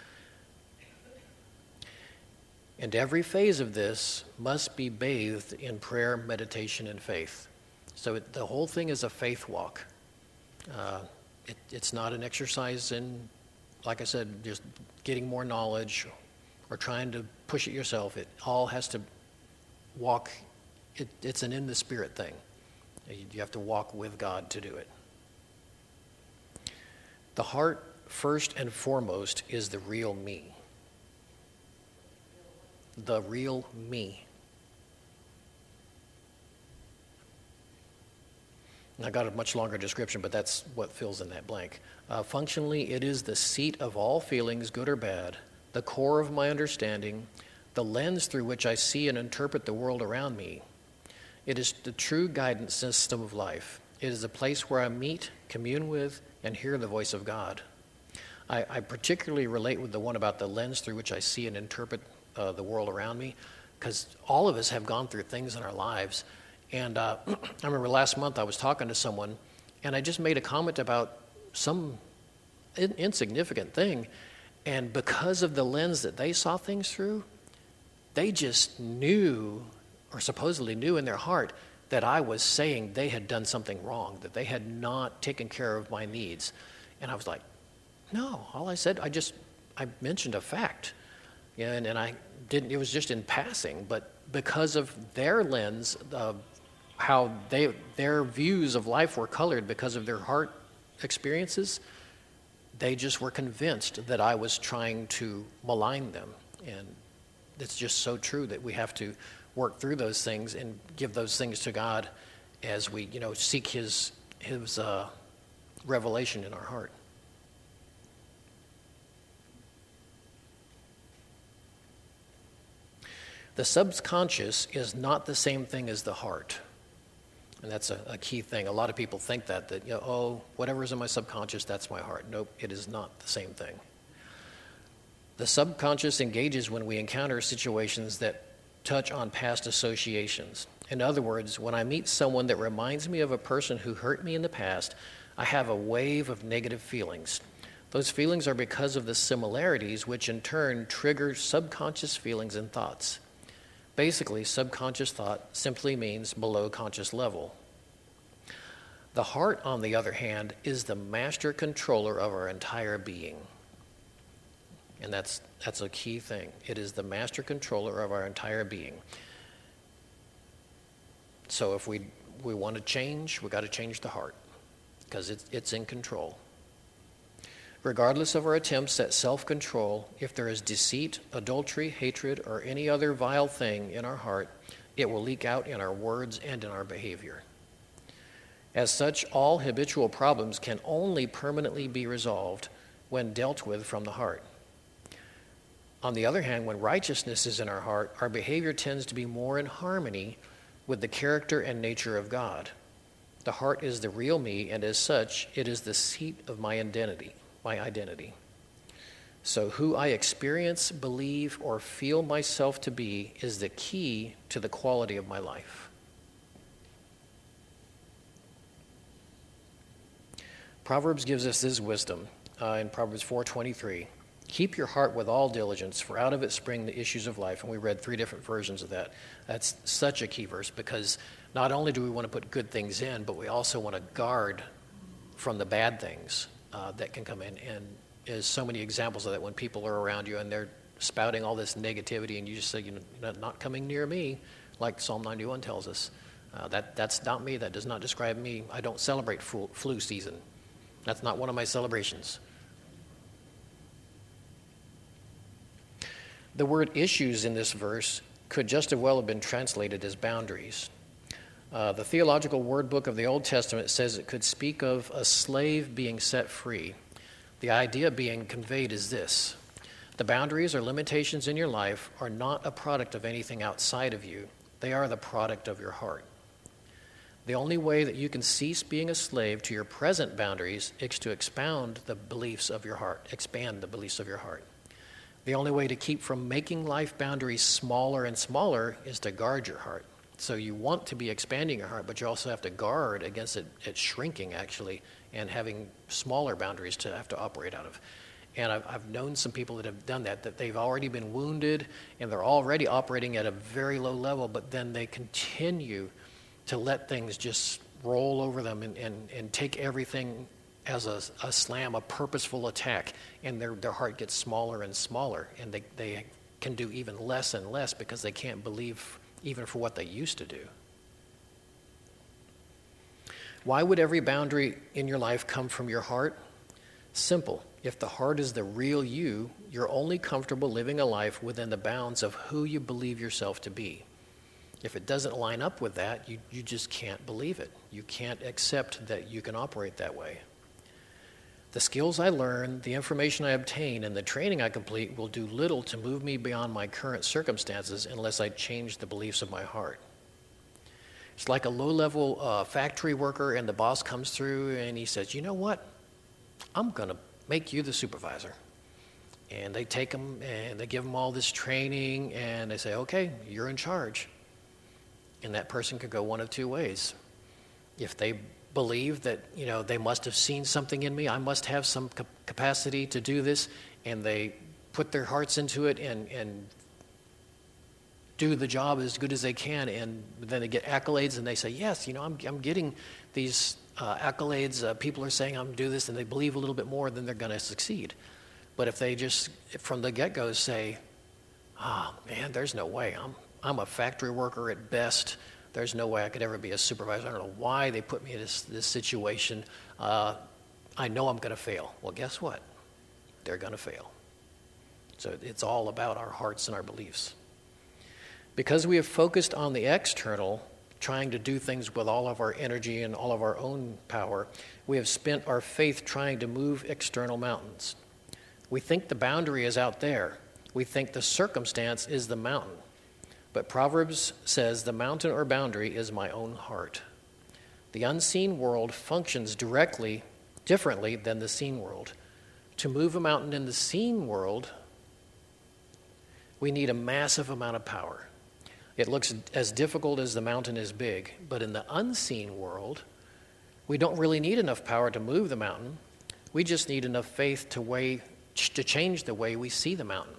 [SPEAKER 1] And every phase of this must be bathed in prayer, meditation, and faith. So it, the whole thing is a faith walk. Uh, it, it's not an exercise in, like I said, just getting more knowledge or trying to push it yourself. It all has to walk. It, it's an in the spirit thing. You have to walk with God to do it. The heart, first and foremost, is the real me. The real me. I got a much longer description, but that's what fills in that blank. Uh, functionally, it is the seat of all feelings, good or bad, the core of my understanding, the lens through which I see and interpret the world around me. It is the true guidance system of life. It is a place where I meet, commune with, and hear the voice of God. I, I particularly relate with the one about the lens through which I see and interpret uh, the world around me, because all of us have gone through things in our lives. And uh, I remember last month I was talking to someone, and I just made a comment about some in- insignificant thing. And because of the lens that they saw things through, they just knew, or supposedly knew in their heart, that I was saying they had done something wrong, that they had not taken care of my needs. And I was like, no, all I said, I just, I mentioned a fact. Yeah, and, and I didn't, it was just in passing, but because of their lens, uh, how they their views of life were colored because of their heart experiences, they just were convinced that I was trying to malign them. And it's just so true that we have to work through those things and give those things to God as we, you know, seek His His uh, revelation in our heart. The subconscious is not the same thing as the heart. And that's a, a key thing. A lot of people think that, that, you know, oh, whatever's in my subconscious, that's my heart. Nope, it is not the same thing. The subconscious engages when we encounter situations that touch on past associations. In other words, when I meet someone that reminds me of a person who hurt me in the past, I have a wave of negative feelings. Those feelings are because of the similarities, which in turn trigger subconscious feelings and thoughts. Basically, subconscious thought simply means below conscious level. The heart, on the other hand, is the master controller of our entire being. And that's that's a key thing. It is the master controller of our entire being. So if we we want to change, we've got to change the heart, because it's, it's in control. Regardless of our attempts at self-control, if there is deceit, adultery, hatred, or any other vile thing in our heart, it will leak out in our words and in our behavior. As such, all habitual problems can only permanently be resolved when dealt with from the heart. On the other hand, when righteousness is in our heart, our behavior tends to be more in harmony with the character and nature of God. The heart is the real me, and as such, it is the seat of my identity. My identity. So who I experience, believe, or feel myself to be is the key to the quality of my life. Proverbs gives us this wisdom uh, in Proverbs four twenty-three. Keep your heart with all diligence, for out of it spring the issues of life. And we read three different versions of that. That's such a key verse, because not only do we want to put good things in, but we also want to guard from the bad things Uh, that can come in. And there's so many examples of that when people are around you and they're spouting all this negativity and you just say, you know, not coming near me, like Psalm ninety-one tells us. Uh, that that's not me. That does not describe me. I don't celebrate flu, flu season. That's not one of my celebrations. The word issues in this verse could just as well have been translated as boundaries. Uh, the Theological Word Book of the Old Testament says it could speak of a slave being set free. The idea being conveyed is this: the boundaries or limitations in your life are not a product of anything outside of you. They are the product of your heart. The only way that you can cease being a slave to your present boundaries is to expound the beliefs of your heart, expand the beliefs of your heart. The only way to keep from making life boundaries smaller and smaller is to guard your heart. So you want to be expanding your heart, but you also have to guard against it, it shrinking, actually, and having smaller boundaries to have to operate out of. And I've, I've known some people that have done that, that they've already been wounded, and they're already operating at a very low level, but then they continue to let things just roll over them and, and, and take everything as a, a slam, a purposeful attack, and their, their heart gets smaller and smaller, and they, they can do even less and less because they can't believe even for what they used to do. Why would every boundary in your life come from your heart? Simple. If the heart is the real you, you're only comfortable living a life within the bounds of who you believe yourself to be. If it doesn't line up with that, you, you just can't believe it. You can't accept that you can operate that way. The skills I learn, the information I obtain, and the training I complete will do little to move me beyond my current circumstances unless I change the beliefs of my heart. It's like a low-level uh, factory worker, and the boss comes through and he says, you know what? I'm going to make you the supervisor. And they take them and they give them all this training, and they say, okay, you're in charge. And that person could go one of two ways. If they believe that, you know, they must have seen something in me, I must have some cap- capacity to do this, and they put their hearts into it and, and do the job as good as they can, and then they get accolades and they say, yes, you know, I'm, I'm getting these uh, accolades, uh, people are saying I'm do this, and they believe a little bit more, then they're going to succeed. But if they just, from the get-go, say, oh, man, there's no way, I'm I'm a factory worker at best. There's no way I could ever be a supervisor. I don't know why they put me in this, this situation. Uh, I know I'm going to fail. Well, guess what? They're going to fail. So it's all about our hearts and our beliefs. Because we have focused on the external, trying to do things with all of our energy and all of our own power, we have spent our faith trying to move external mountains. We think the boundary is out there. We think the circumstance is the mountain. But Proverbs says the mountain or boundary is my own heart. The unseen world functions directly, differently than the seen world. To move a mountain in the seen world, we need a massive amount of power. It looks as difficult as the mountain is big, but in the unseen world, we don't really need enough power to move the mountain. We just need enough faith to weigh, to change the way we see the mountain.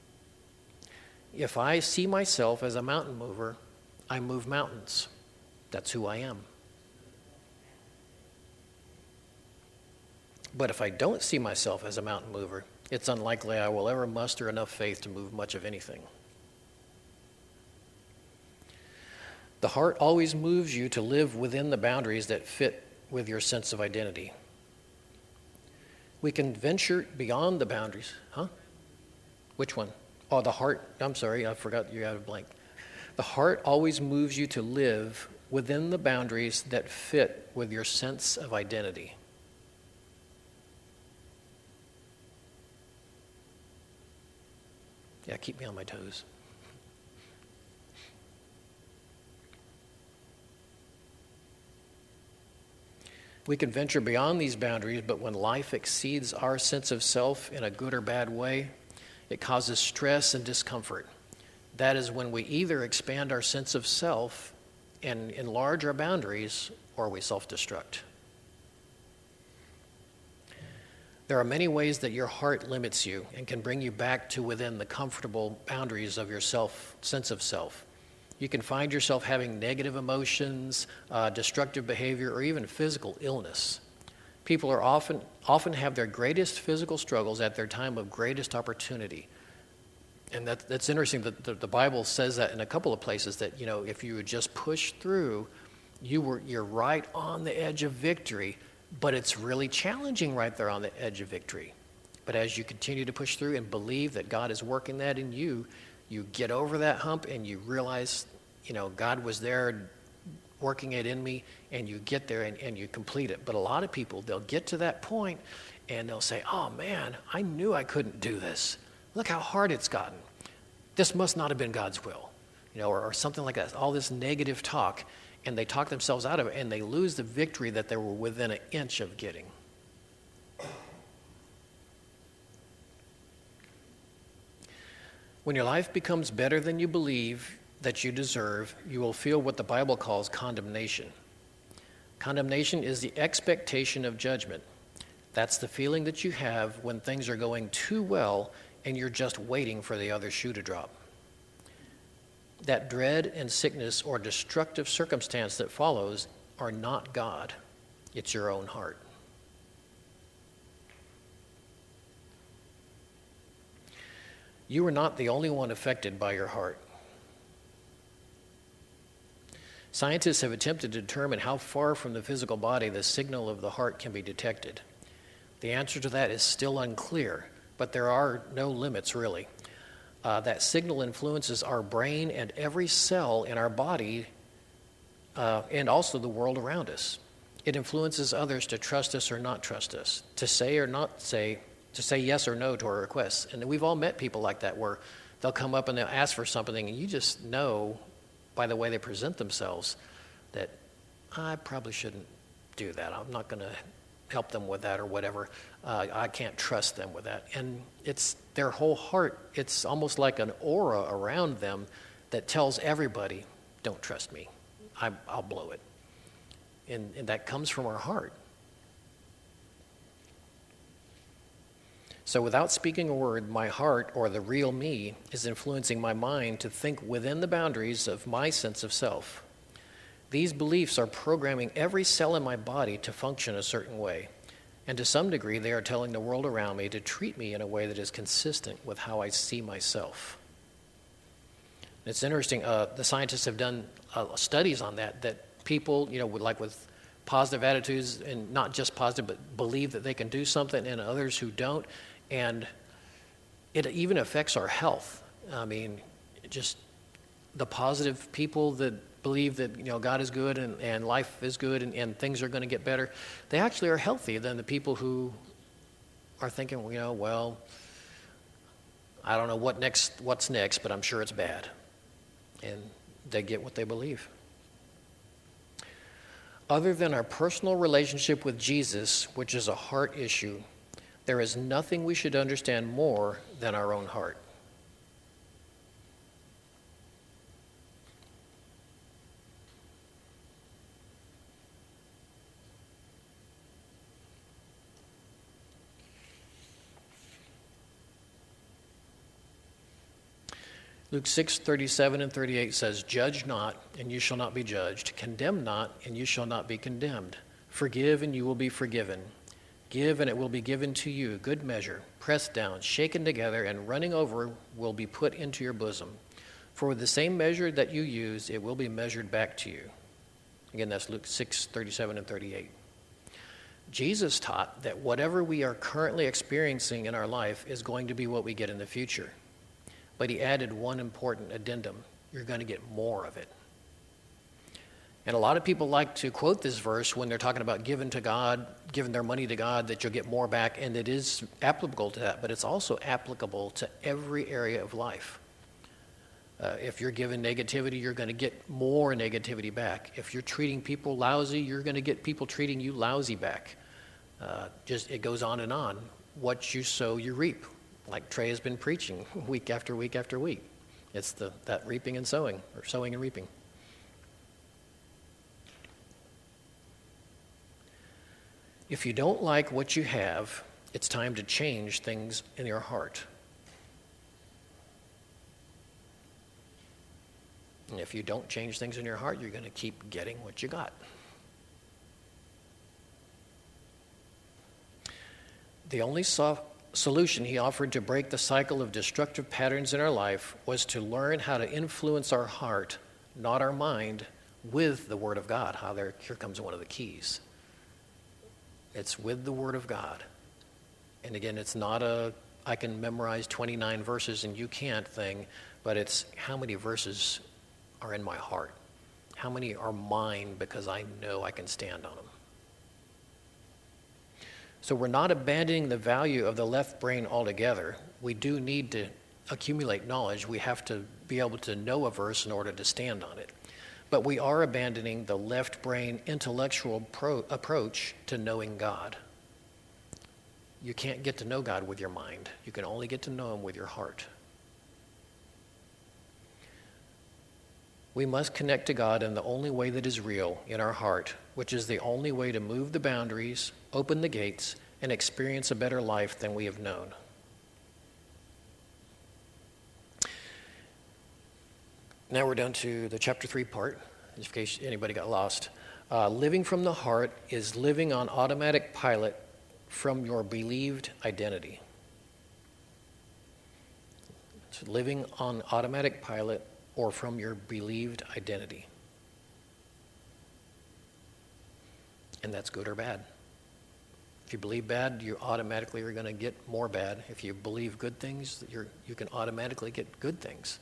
[SPEAKER 1] If I see myself as a mountain mover, I move mountains. That's who I am. But if I don't see myself as a mountain mover, it's unlikely I will ever muster enough faith to move much of anything. The heart always moves you to live within the boundaries that fit with your sense of identity. We can venture beyond the boundaries. Huh? Which one? Oh, the heart. I'm sorry, I forgot you had a blank. The heart always moves you to live within the boundaries that fit with your sense of identity. Yeah, keep me on my toes. We can venture beyond these boundaries, but when life exceeds our sense of self in a good or bad way, it causes stress and discomfort. That is when we either expand our sense of self and enlarge our boundaries, or we self-destruct. There are many ways that your heart limits you and can bring you back to within the comfortable boundaries of your self, sense of self. You can find yourself having negative emotions, uh, destructive behavior, or even physical illness. People are often often have their greatest physical struggles at their time of greatest opportunity. And that, that's interesting that the, the Bible says that in a couple of places, that, you know, if you would just push through, you were, you're right on the edge of victory, but it's really challenging right there on the edge of victory. But as you continue to push through and believe that God is working that in you, you get over that hump and you realize, you know, God was there working it in me, and you get there and, and you complete it. But a lot of people, they'll get to that point and they'll say, oh man, I knew I couldn't do this. Look how hard it's gotten. This must not have been God's will, you know, or, or something like that. All this negative talk, and they talk themselves out of it, and they lose the victory that they were within an inch of getting. When your life becomes better than you believe that you deserve, you will feel what the Bible calls condemnation. Condemnation is the expectation of judgment. That's the feeling that you have when things are going too well and you're just waiting for the other shoe to drop. That dread and sickness or destructive circumstance that follows are not God. It's your own heart. You are not the only one affected by your heart. Scientists have attempted to determine how far from the physical body the signal of the heart can be detected. The answer to that is still unclear, but there are no limits, really. Uh, that signal influences our brain and every cell in our body, uh, and also the world around us. It influences others to trust us or not trust us, to say or not say, to say yes or no to our requests. And we've all met people like that, where they'll come up and they'll ask for something, and you just know by the way they present themselves that I probably shouldn't do that. I'm not going to help them with that or whatever. Uh, I can't trust them with that. And it's their whole heart. It's almost like an aura around them that tells everybody, don't trust me. I, I'll blow it. And, and that comes from our heart. So without speaking a word, my heart, or the real me, is influencing my mind to think within the boundaries of my sense of self. These beliefs are programming every cell in my body to function a certain way. And to some degree, they are telling the world around me to treat me in a way that is consistent with how I see myself. It's interesting, uh, the scientists have done uh, studies on that, that people, you know, like with positive attitudes, and not just positive, but believe that they can do something, and others who don't. And it even affects our health. I mean, just the positive people that believe that, you know, God is good and, and life is good and, and things are going to get better, they actually are healthier than the people who are thinking, you know, well, I don't know what next, what's next, but I'm sure it's bad. And they get what they believe. Other than our personal relationship with Jesus, which is a heart issue, there is nothing we should understand more than our own heart. Luke six thirty-seven and thirty-eight says, "Judge not, and you shall not be judged. Condemn not, and you shall not be condemned. Forgive, and you will be forgiven. Give, and it will be given to you. Good measure, pressed down, shaken together, and running over will be put into your bosom. For with the same measure that you use, it will be measured back to you." Again, that's Luke six thirty-seven and thirty-eight. Jesus taught that whatever we are currently experiencing in our life is going to be what we get in the future. But he added one important addendum: you're going to get more of it. And a lot of people like to quote this verse when they're talking about giving to God, giving their money to God, that you'll get more back, and it is applicable to that, but it's also applicable to every area of life. Uh, if you're giving negativity, you're going to get more negativity back. If you're treating people lousy, you're going to get people treating you lousy back. Uh, just it goes on and on. What you sow, you reap. Like Trey has been preaching week after week after week. It's the that reaping and sowing, or sowing and reaping. If you don't like what you have, it's time to change things in your heart. And if you don't change things in your heart, you're going to keep getting what you got. The only so- solution he offered to break the cycle of destructive patterns in our life was to learn how to influence our heart, not our mind, with the Word of God. How there, here comes one of the keys. It's with the Word of God. And again, it's not a, I can memorize twenty-nine verses and you can't thing, but it's how many verses are in my heart? How many are mine because I know I can stand on them? So we're not abandoning the value of the left brain altogether. We do need to accumulate knowledge. We have to be able to know a verse in order to stand on it. But we are abandoning the left brain intellectual pro- approach to knowing God. You can't get to know God with your mind. You can only get to know him with your heart. We must connect to God in the only way that is real, in our heart, which is the only way to move the boundaries, open the gates, and experience a better life than we have known. Now we're down to the chapter three part, in case anybody got lost. Uh, living from the heart is living on automatic pilot from your believed identity. It's living on automatic pilot or from your believed identity. And that's good or bad. If you believe bad, you automatically are going to get more bad. If you believe good things, you're, you can automatically get good things.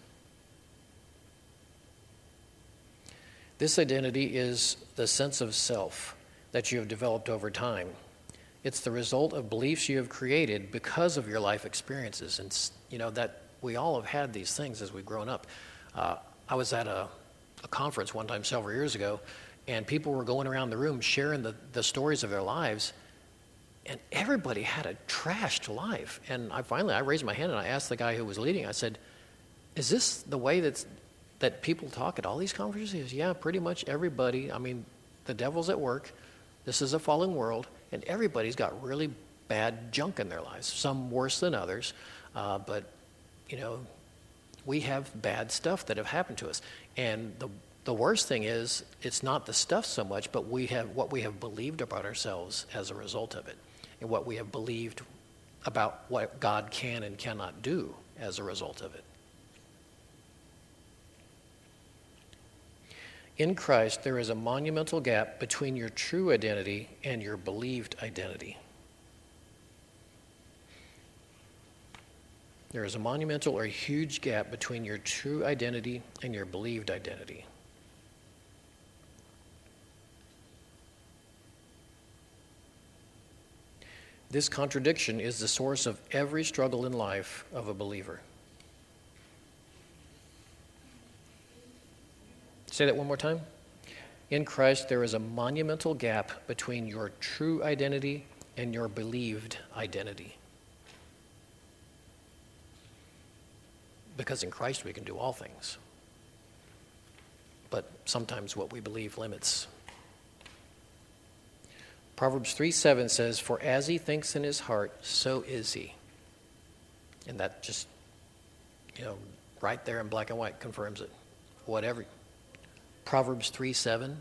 [SPEAKER 1] This identity is the sense of self that you have developed over time. It's the result of beliefs you have created because of your life experiences. And, you know, that we all have had these things as we've grown up. Uh, I was at a, a conference one time several years ago, and people were going around the room sharing the, the stories of their lives, and everybody had a trashed life. And I finally, I raised my hand and I asked the guy who was leading, I said, is this the way that's, that people talk at all these conferences? He says, yeah, pretty much everybody. I mean, the devil's at work. This is a fallen world, and everybody's got really bad junk in their lives, some worse than others. Uh, but, you know, we have bad stuff that have happened to us. And the the worst thing is, it's not the stuff so much, but we have what we have believed about ourselves as a result of it, and what we have believed about what God can and cannot do as a result of it. In Christ, there is a monumental gap between your true identity and your believed identity. There is a monumental or a huge gap between your true identity and your believed identity. This contradiction is the source of every struggle in life of a believer. Say that one more time. In Christ, there is a monumental gap between your true identity and your believed identity. Because in Christ we can do all things. But sometimes what we believe limits. Proverbs three seven says, for as he thinks in his heart, so is he. And that just, you know, right there in black and white confirms it. Whatever. Proverbs three seven.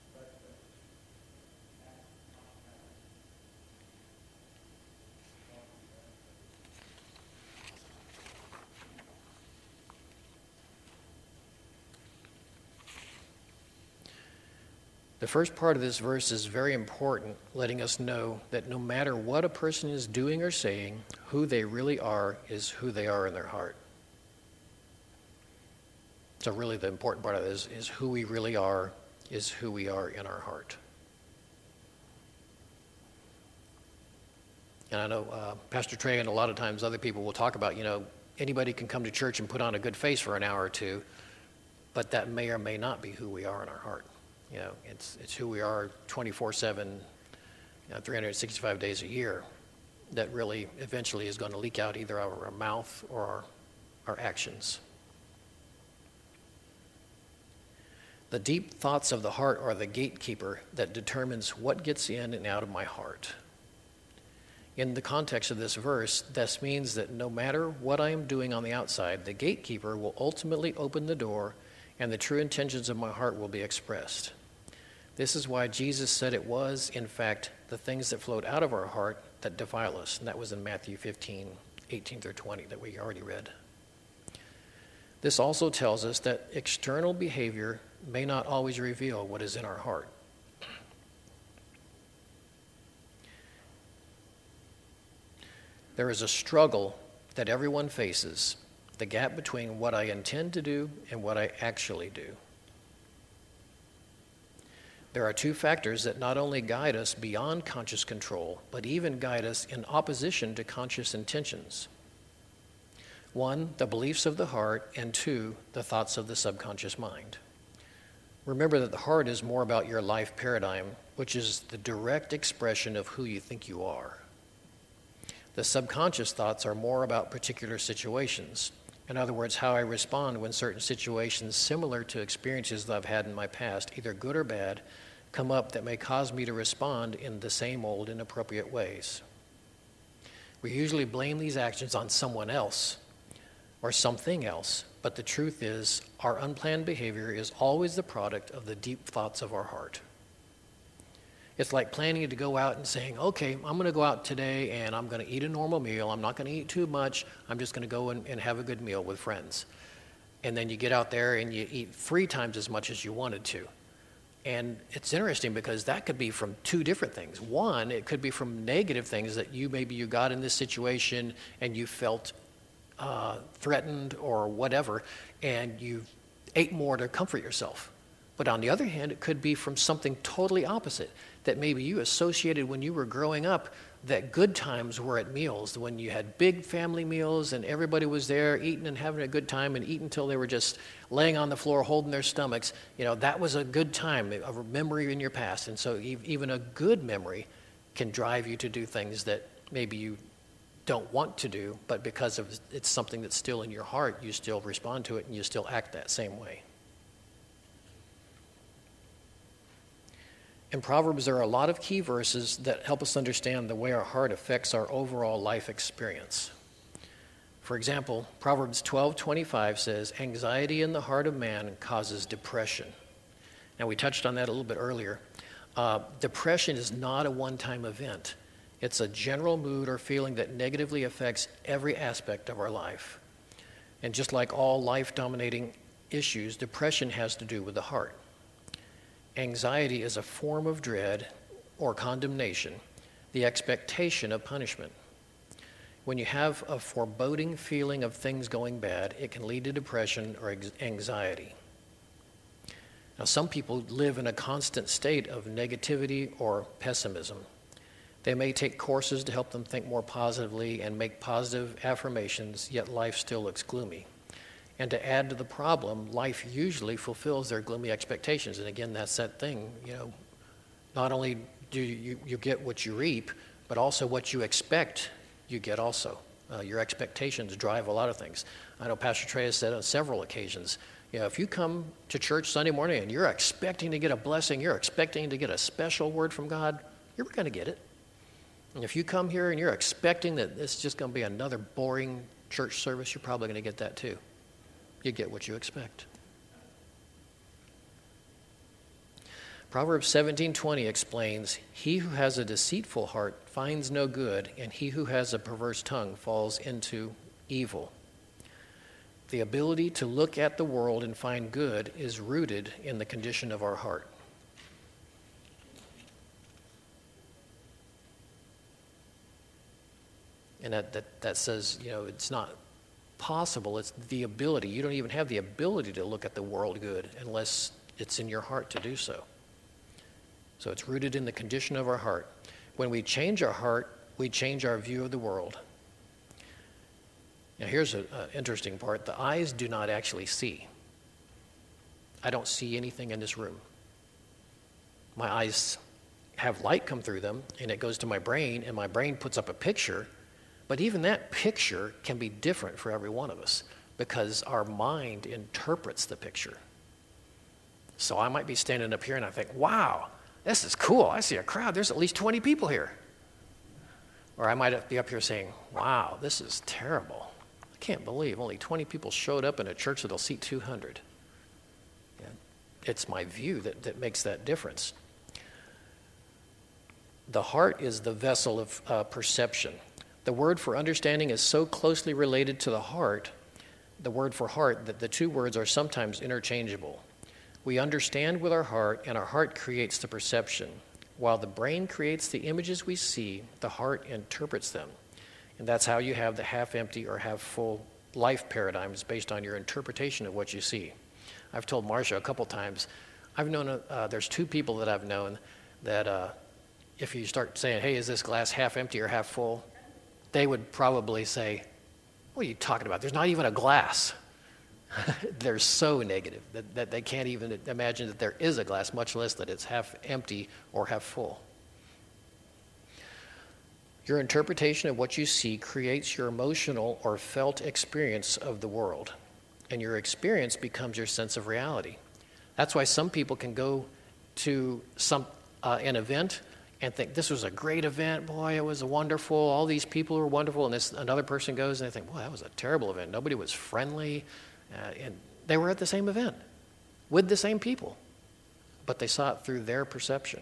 [SPEAKER 1] The first part of this verse is very important, letting us know that no matter what a person is doing or saying, who they really are is who they are in their heart. So really the important part of this is who we really are is who we are in our heart. And I know uh, Pastor Trey and a lot of times other people will talk about, you know, anybody can come to church and put on a good face for an hour or two, but that may or may not be who we are in our heart. You know, it's it's who we are twenty-four seven, you know, three hundred sixty-five days a year that really eventually is going to leak out either out of our mouth or our, our actions. The deep thoughts of the heart are the gatekeeper that determines what gets in and out of my heart. In the context of this verse, this means that no matter what I am doing on the outside, the gatekeeper will ultimately open the door and the true intentions of my heart will be expressed. This is why Jesus said it was, in fact, the things that flowed out of our heart that defile us. And that was in Matthew fifteen, eighteen through twenty that we already read. This also tells us that external behavior may not always reveal what is in our heart. There is a struggle that everyone faces, the gap between what I intend to do and what I actually do. There are two factors that not only guide us beyond conscious control, but even guide us in opposition to conscious intentions. One, the beliefs of the heart, and two, the thoughts of the subconscious mind. Remember that the heart is more about your life paradigm, which is the direct expression of who you think you are. The subconscious thoughts are more about particular situations. In other words, how I respond when certain situations similar to experiences that I've had in my past, either good or bad, come up that may cause me to respond in the same old inappropriate ways. We usually blame these actions on someone else or something else, but the truth is our unplanned behavior is always the product of the deep thoughts of our heart. It's like planning to go out and saying, okay, I'm going to go out today and I'm going to eat a normal meal. I'm not going to eat too much. I'm just going to go and, and have a good meal with friends. And then you get out there and you eat three times as much as you wanted to. And it's interesting because that could be from two different things. One, it could be from negative things that you maybe you got in this situation and you felt uh, threatened or whatever, and you ate more to comfort yourself. But on the other hand, it could be from something totally opposite, that maybe you associated when you were growing up that good times were at meals, when you had big family meals and everybody was there eating and having a good time and eating until they were just laying on the floor holding their stomachs. You know, that was a good time, a memory in your past. And so even a good memory can drive you to do things that maybe you don't want to do, but because of it's something that's still in your heart, you still respond to it and you still act that same way. In Proverbs, there are a lot of key verses that help us understand the way our heart affects our overall life experience. For example, Proverbs twelve twenty-five says, "Anxiety in the heart of man causes depression." Now, we touched on that a little bit earlier. Uh, depression is not a one-time event. It's a general mood or feeling that negatively affects every aspect of our life. And just like all life-dominating issues, depression has to do with the heart. Anxiety is a form of dread or condemnation, the expectation of punishment. When you have a foreboding feeling of things going bad, it can lead to depression or anxiety. Now, some people live in a constant state of negativity or pessimism. They may take courses to help them think more positively and make positive affirmations, yet life still looks gloomy. And to add to the problem, life usually fulfills their gloomy expectations. And again, that's that thing, you know, not only do you, you get what you reap, but also what you expect you get also. Uh, your expectations drive a lot of things. I know Pastor Trey has said on several occasions, you know, if you come to church Sunday morning and you're expecting to get a blessing, you're expecting to get a special word from God, you're going to get it. And if you come here and you're expecting that it's just going to be another boring church service, you're probably going to get that too. You get what you expect. Proverbs seventeen twenty explains, "He who has a deceitful heart finds no good, and he who has a perverse tongue falls into evil." The ability to look at the world and find good is rooted in the condition of our heart. And that, that, that says, you know, it's not possible, it's the ability. You don't even have the ability to look at the world good unless it's in your heart to do so. So it's rooted in the condition of our heart. When we change our heart, we change our view of the world. Now here's an interesting part. The eyes do not actually see. I don't see anything in this room. My eyes have light come through them, and it goes to my brain, and my brain puts up a picture. But even that picture can be different for every one of us because our mind interprets the picture. So I might be standing up here and I think, wow, this is cool. I see a crowd. There's at least twenty people here. Or I might be up here saying, wow, this is terrible. I can't believe only twenty people showed up in a church that'll seat two hundred. Yeah, it's my view that, that makes that difference. The heart is the vessel of uh, perception. The word for understanding is so closely related to the heart, the word for heart, that the two words are sometimes interchangeable. We understand with our heart, and our heart creates the perception. While the brain creates the images we see, the heart interprets them. And that's how you have the half-empty or half-full life paradigms based on your interpretation of what you see. I've told Marcia a couple times, I've known, uh, there's two people that I've known that uh, if you start saying, hey, is this glass half empty or half full? They would probably say, what are you talking about? There's not even a glass. They're so negative that, that they can't even imagine that there is a glass, much less that it's half empty or half full. Your interpretation of what you see creates your emotional or felt experience of the world, and your experience becomes your sense of reality. That's why some people can go to some uh, an event and think, this was a great event, boy, it was wonderful, all these people were wonderful, and this another person goes and they think, boy, that was a terrible event, nobody was friendly, uh, and they were at the same event with the same people, but they saw it through their perception.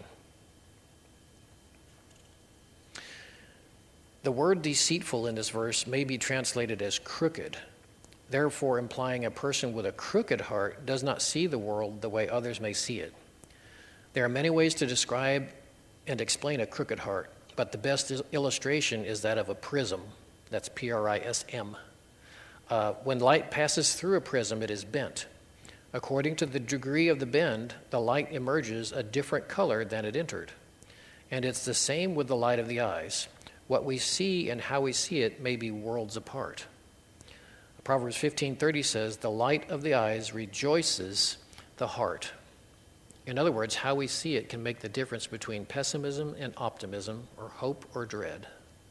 [SPEAKER 1] The word deceitful in this verse may be translated as crooked, therefore implying a person with a crooked heart does not see the world the way others may see it. There are many ways to describe and explain a crooked heart, but the best illustration is that of a prism. That's P R I S M. Uh, when light passes through a prism, it is bent. According to the degree of the bend, the light emerges a different color than it entered. And it's the same with the light of the eyes. What we see and how we see it may be worlds apart. Proverbs fifteen thirty says, the light of the eyes rejoices the heart. In other words, how we see it can make the difference between pessimism and optimism, or hope or dread.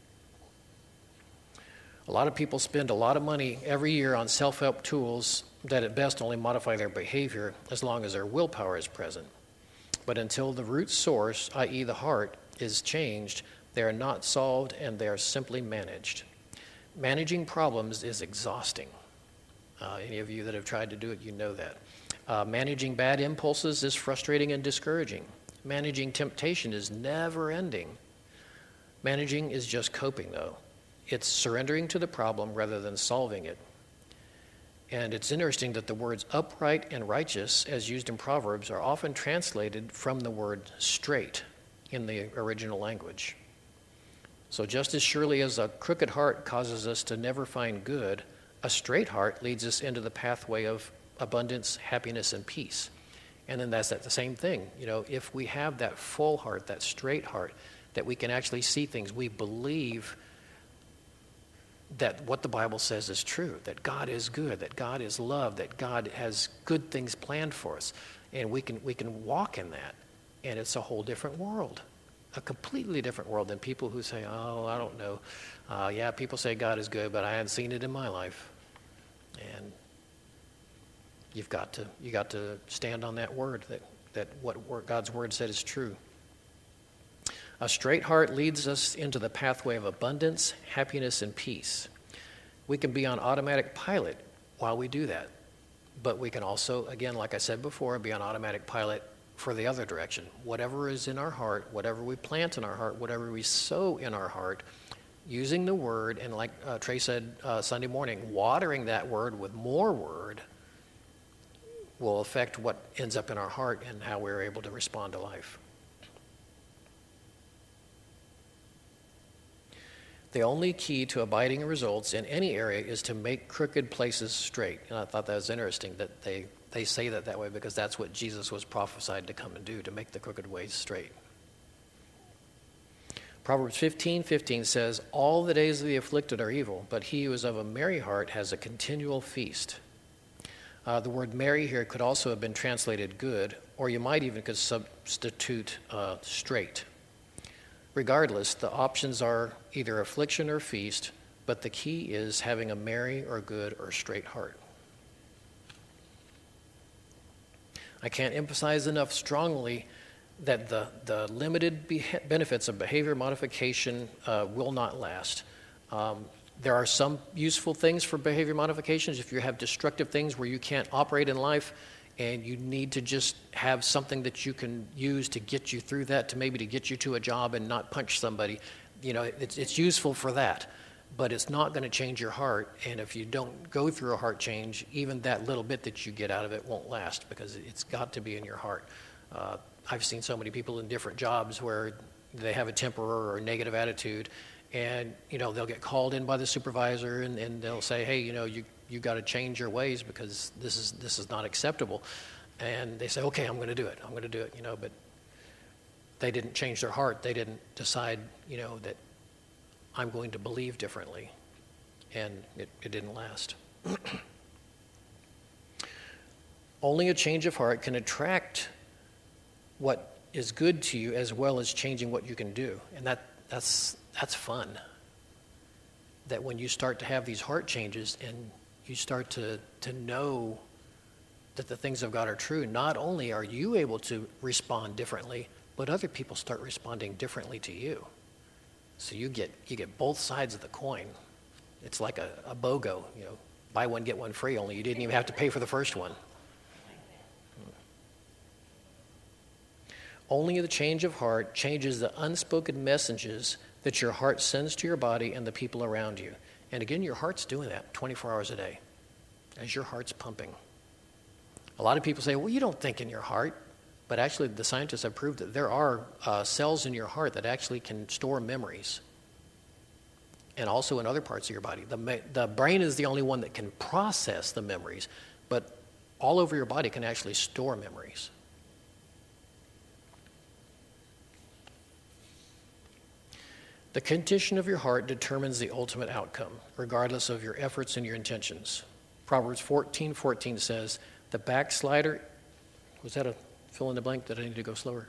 [SPEAKER 1] A lot of people spend a lot of money every year on self-help tools that at best only modify their behavior as long as their willpower is present. But until the root source, that is the heart, is changed, they are not solved and they are simply managed. Managing problems is exhausting. Uh, any of you that have tried to do it, you know that. Uh, managing bad impulses is frustrating and discouraging. Managing temptation is never ending. Managing is just coping, though. It's surrendering to the problem rather than solving it. And it's interesting that the words upright and righteous, as used in Proverbs, are often translated from the word straight in the original language. So just as surely as a crooked heart causes us to never find good, a straight heart leads us into the pathway of abundance, happiness, and peace. And then that's the same thing. You know, if we have that full heart, that straight heart, that we can actually see things, we believe that what the Bible says is true, that God is good, that God is love, that God has good things planned for us. And we can we can walk in that. And it's a whole different world, a completely different world than people who say, oh, I don't know. Uh, yeah, people say God is good, but I haven't seen it in my life. And you've got to you got to stand on that word, that, that what God's word said is true. A straight heart leads us into the pathway of abundance, happiness, and peace. We can be on automatic pilot while we do that. But we can also, again, like I said before, be on automatic pilot for the other direction. Whatever is in our heart, whatever we plant in our heart, whatever we sow in our heart, using the word, and like uh, Trey said uh, Sunday morning, watering that word with more word will affect what ends up in our heart and how we're able to respond to life. The only key to abiding results in any area is to make crooked places straight. And I thought that was interesting that they, they say that that way, because that's what Jesus was prophesied to come and do, to make the crooked ways straight. Proverbs fifteen fifteen says, all the days of the afflicted are evil, but he who is of a merry heart has a continual feast. Uh, the word merry here could also have been translated good, or you might even could substitute uh, straight. Regardless, the options are either affliction or feast, but the key is having a merry or good or straight heart. I can't emphasize enough strongly that the, the limited be- benefits of behavior modification uh, will not last. Um, there are some useful things for behavior modifications. If you have destructive things where you can't operate in life, and you need to just have something that you can use to get you through that, to maybe to get you to a job and not punch somebody, you know, it's, it's useful for that. But it's not going to change your heart. And if you don't go through a heart change, even that little bit that you get out of it won't last, because it's got to be in your heart. Uh, I've seen so many people in different jobs where they have a temper or a negative attitude, and, you know, they'll get called in by the supervisor, and, and they'll say, hey, you know, you you got to change your ways because this is this is not acceptable. And they say, okay, I'm going to do it. I'm going to do it, you know, but they didn't change their heart. They didn't decide, you know, that I'm going to believe differently. And it, it didn't last. Only a change of heart can attract what is good to you as well as changing what you can do. And that that's that's fun. That when you start to have these heart changes and you start to, to know that the things of God are true, not only are you able to respond differently, but other people start responding differently to you. So you get you get both sides of the coin. It's like a, a BOGO, you know, buy one, get one free, only you didn't even have to pay for the first one. Only the change of heart changes the unspoken messages that your heart sends to your body and the people around you. And again, your heart's doing that twenty-four hours a day as your heart's pumping. A lot of people say, well, you don't think in your heart. But actually, the scientists have proved that there are uh, cells in your heart that actually can store memories. And also in other parts of your body. The, the brain is the only one that can process the memories. But all over your body can actually store memories. The condition of your heart determines the ultimate outcome, regardless of your efforts and your intentions. Proverbs fourteen fourteen says, the backslider, was that a fill in the blank? Did I need to go slower?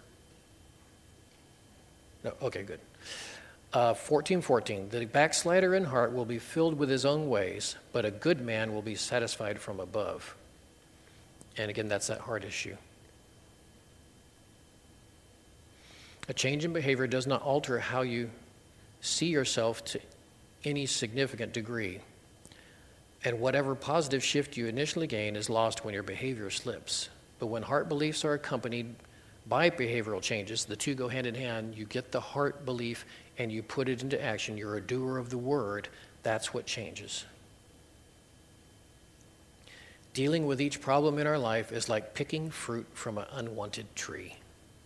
[SPEAKER 1] No, okay, good. Uh, fourteen fourteen, the backslider in heart will be filled with his own ways, but a good man will be satisfied from above. And again, that's that heart issue. A change in behavior does not alter how you see yourself to any significant degree. And whatever positive shift you initially gain is lost when your behavior slips. But when heart beliefs are accompanied by behavioral changes, the two go hand in hand. You get the heart belief and you put it into action. You're a doer of the word. That's what changes. Dealing with each problem in our life is like picking fruit from an unwanted tree.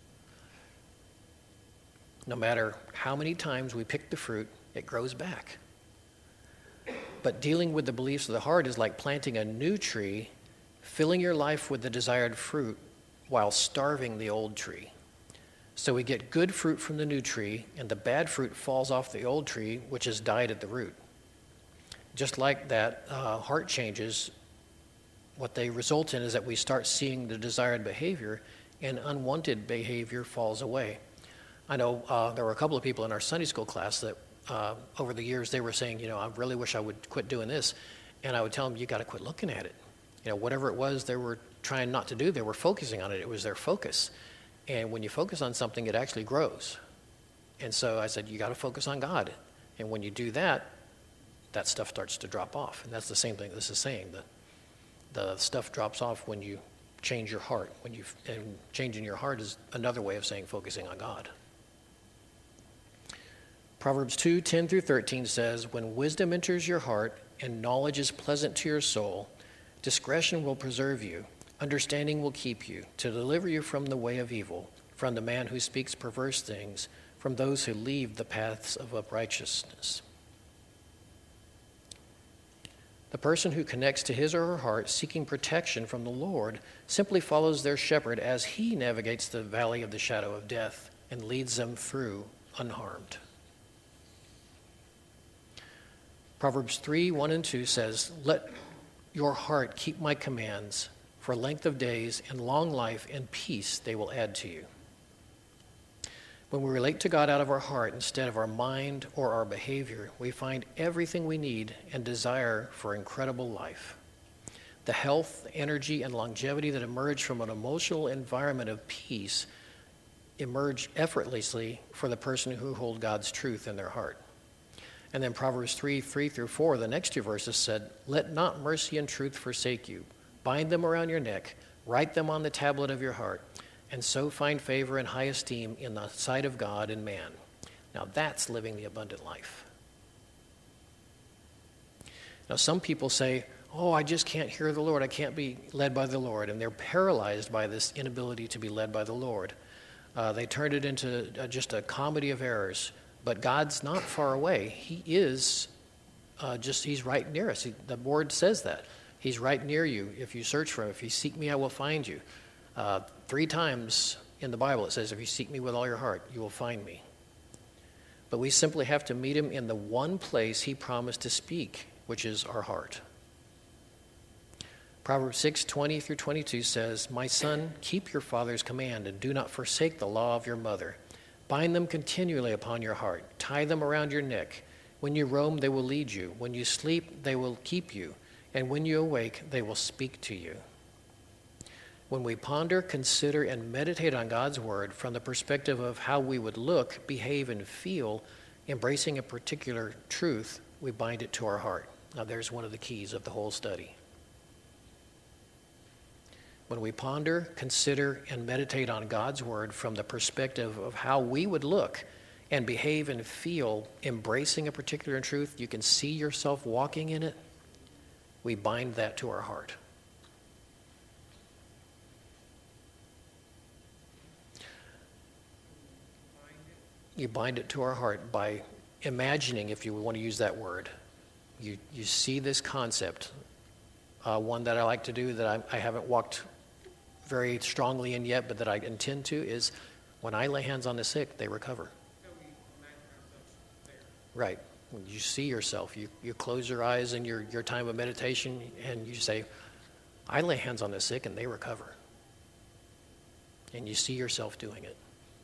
[SPEAKER 1] No matter how many times we pick the fruit, it grows back. But dealing with the beliefs of the heart is like planting a new tree, filling your life with the desired fruit while starving the old tree. So we get good fruit from the new tree, and the bad fruit falls off the old tree, which has died at the root. Just like that, uh, heart changes, what they result in is that we start seeing the desired behavior, and unwanted behavior falls away. I know uh, there were a couple of people in our Sunday school class that uh, over the years they were saying, you know, I really wish I would quit doing this. And I would tell them, you got to quit looking at it. You know, whatever it was they were trying not to do, they were focusing on it. It was their focus. And when you focus on something, it actually grows. And so I said, you got to focus on God. And when you do that, that stuff starts to drop off. And that's the same thing this is saying. The, the stuff drops off when you change your heart. When you and changing your heart is another way of saying focusing on God. Proverbs two, ten through thirteen says, when wisdom enters your heart and knowledge is pleasant to your soul, discretion will preserve you, understanding will keep you, to deliver you from the way of evil, from the man who speaks perverse things, from those who leave the paths of uprightness. The person who connects to his or her heart seeking protection from the Lord simply follows their shepherd as he navigates the valley of the shadow of death and leads them through unharmed. Proverbs three, one and two says, let your heart keep my commands, for length of days and long life and peace they will add to you. When we relate to God out of our heart instead of our mind or our behavior, we find everything we need and desire for incredible life. The health, energy, and longevity that emerge from an emotional environment of peace emerge effortlessly for the person who holds God's truth in their heart. And then Proverbs three, three through four, the next two verses said, let not mercy and truth forsake you. Bind them around your neck, write them on the tablet of your heart, and so find favor and high esteem in the sight of God and man. Now that's living the abundant life. Now some people say, oh, I just can't hear the Lord. I can't be led by the Lord. And they're paralyzed by this inability to be led by the Lord. Uh, they turned it into uh, just a comedy of errors. But God's not far away. He is uh, just, he's right near us. He, the word says that. He's right near you if you search for him. If you seek me, I will find you. Uh, three times in the Bible it says, if you seek me with all your heart, you will find me. But we simply have to meet him in the one place he promised to speak, which is our heart. Proverbs six, twenty through twenty-two says, my son, keep your father's command and do not forsake the law of your mother. Bind them continually upon your heart. Tie them around your neck. When you roam, they will lead you. When you sleep, they will keep you. And when you awake, they will speak to you. When we ponder, consider, and meditate on God's word from the perspective of how we would look, behave, and feel, embracing a particular truth, we bind it to our heart. Now, there's one of the keys of the whole study. When we ponder, consider, and meditate on God's word from the perspective of how we would look and behave and feel, embracing a particular truth, you can see yourself walking in it, we bind that to our heart. You bind it to our heart by imagining, if you want to use that word. You, you see this concept. Uh, one that I like to do that I, I haven't walked very strongly in yet, but that I intend to, is when I lay hands on the sick, they recover. Right. When you see yourself, you, you close your eyes in your, your time of meditation and you say, I lay hands on the sick and they recover. And you see yourself doing it.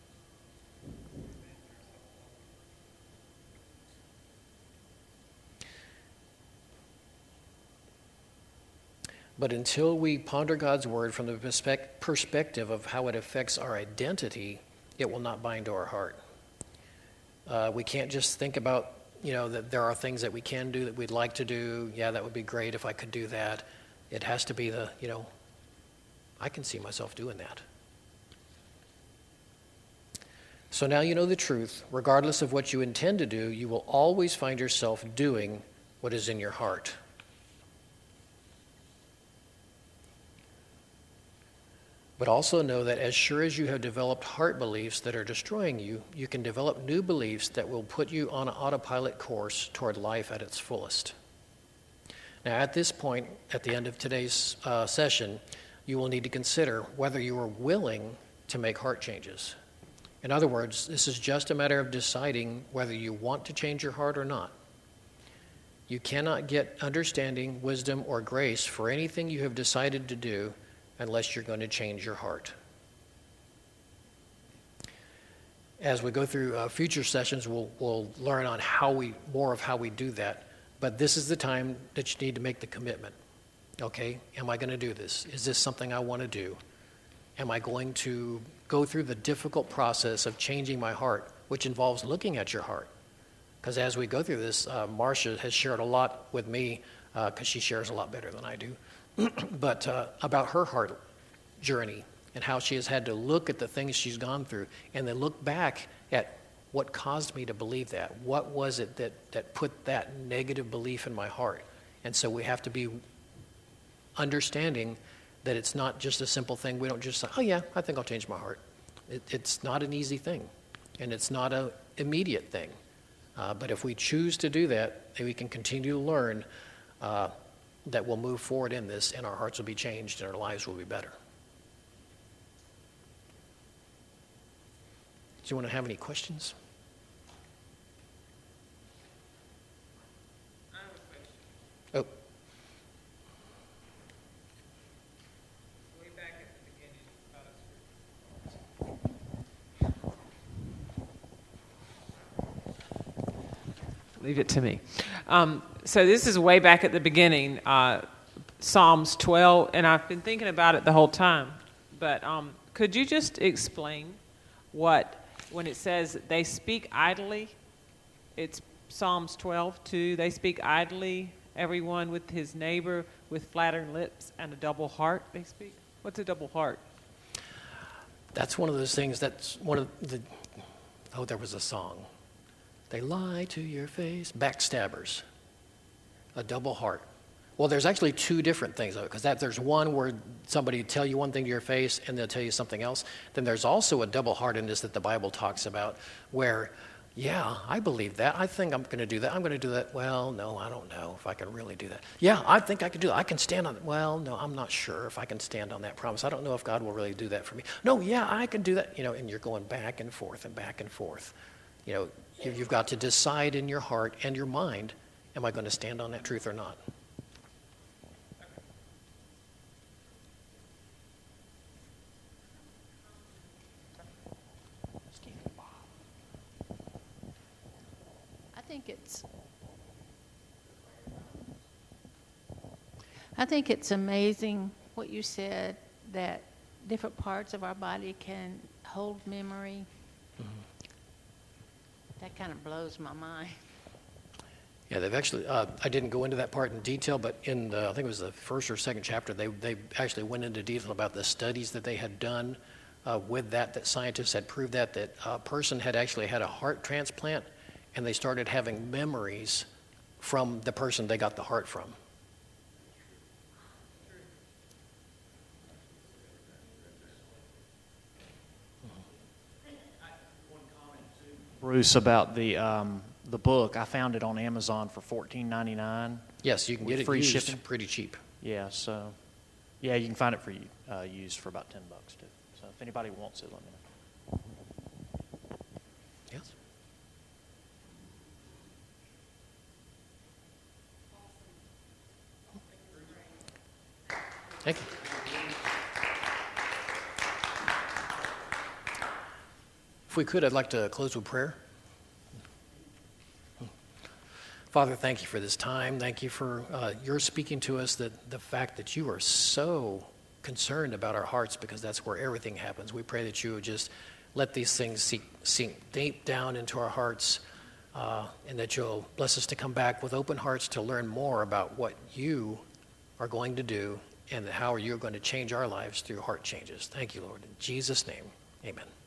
[SPEAKER 1] But until we ponder God's word from the perspe- perspective of how it affects our identity, it will not bind to our heart. Uh, we can't just think about, you know, that there are things that we can do that we'd like to do. Yeah, that would be great if I could do that. It has to be the, you know, I can see myself doing that. So now you know the truth. Regardless of what you intend to do, you will always find yourself doing what is in your heart. But also know that as sure as you have developed heart beliefs that are destroying you, you can develop new beliefs that will put you on an autopilot course toward life at its fullest. Now, at this point, at the end of today's uh, session, you will need to consider whether you are willing to make heart changes. In other words, this is just a matter of deciding whether you want to change your heart or not. You cannot get understanding, wisdom, or grace for anything you have decided to do unless you're going to change your heart. As we go through uh, future sessions, we'll, we'll learn on how we, more of how we do that. But this is the time that you need to make the commitment. Okay, am I going to do this? Is this something I want to do? Am I going to go through the difficult process of changing my heart, which involves looking at your heart? Because as we go through this, uh, Marcia has shared a lot with me, because uh, she shares a lot better than I do. but uh, about her heart journey and how she has had to look at the things she's gone through and then look back at what caused me to believe that. What was it that, that put that negative belief in my heart? And so we have to be understanding that it's not just a simple thing. We don't just say, oh yeah, I think I'll change my heart. It, it's not an easy thing, and it's not an immediate thing. Uh, but if we choose to do that, then we can continue to learn uh, that we'll move forward in this, and our hearts will be changed, and our lives will be better. Do you want to have any questions? Oh.
[SPEAKER 8] Leave it to me. Um, so this is way back at the beginning, uh, Psalms twelve, and I've been thinking about it the whole time. But um, could you just explain what, when it says they speak idly, it's Psalms twelve two, they speak idly, everyone with his neighbor with flattering lips and a double heart they speak? What's a double heart?
[SPEAKER 1] That's one of those things that's one of the, oh, there was a song. They lie to your face. Backstabbers. A double heart. Well, there's actually two different things, because that there's one where somebody tell you one thing to your face and they'll tell you something else. Then there's also a double heartedness that the Bible talks about, where Yeah, I believe that. I think I'm going to do that. I'm going to do that. Well, no, I don't know if I can really do that. Yeah, I think I can do that. I can stand on it. Well, no, I'm not sure if I can stand on that promise. I don't know if God will really do that for me. No, yeah, I can do that. You know, and you're going back and forth and back and forth. You know, you've got to decide in your heart and your mind, am I going to stand on that truth or not?
[SPEAKER 7] I think it's I think it's amazing what you said, that different parts of our body can hold memory. Mm-hmm. That kind of blows my mind.
[SPEAKER 1] Yeah, they've actually, uh, I didn't go into that part in detail, but in the, I think it was the first or second chapter, they, they actually went into detail about the studies that they had done uh, with that, that scientists had proved that, that a person had actually had a heart transplant, and they started having memories from the person they got the heart from.
[SPEAKER 14] Bruce, about the um, the book, I found it on Amazon for fourteen ninety-nine.
[SPEAKER 1] Yes, you can get it
[SPEAKER 14] free
[SPEAKER 1] used
[SPEAKER 14] shipping.
[SPEAKER 1] Pretty cheap.
[SPEAKER 14] Yeah, so yeah, you can find it for uh, used for about ten bucks too. So if anybody wants it, let me know.
[SPEAKER 1] Yes. Thank you. If we could, I'd like to close with prayer. Father, thank you for this time. Thank you for uh, your speaking to us, that the fact that you are so concerned about our hearts, because that's where everything happens. We pray that you would just let these things sink, sink deep down into our hearts, uh, and that you'll bless us to come back with open hearts to learn more about what you are going to do and how you're going to change our lives through heart changes. Thank you, Lord. In Jesus' name, amen.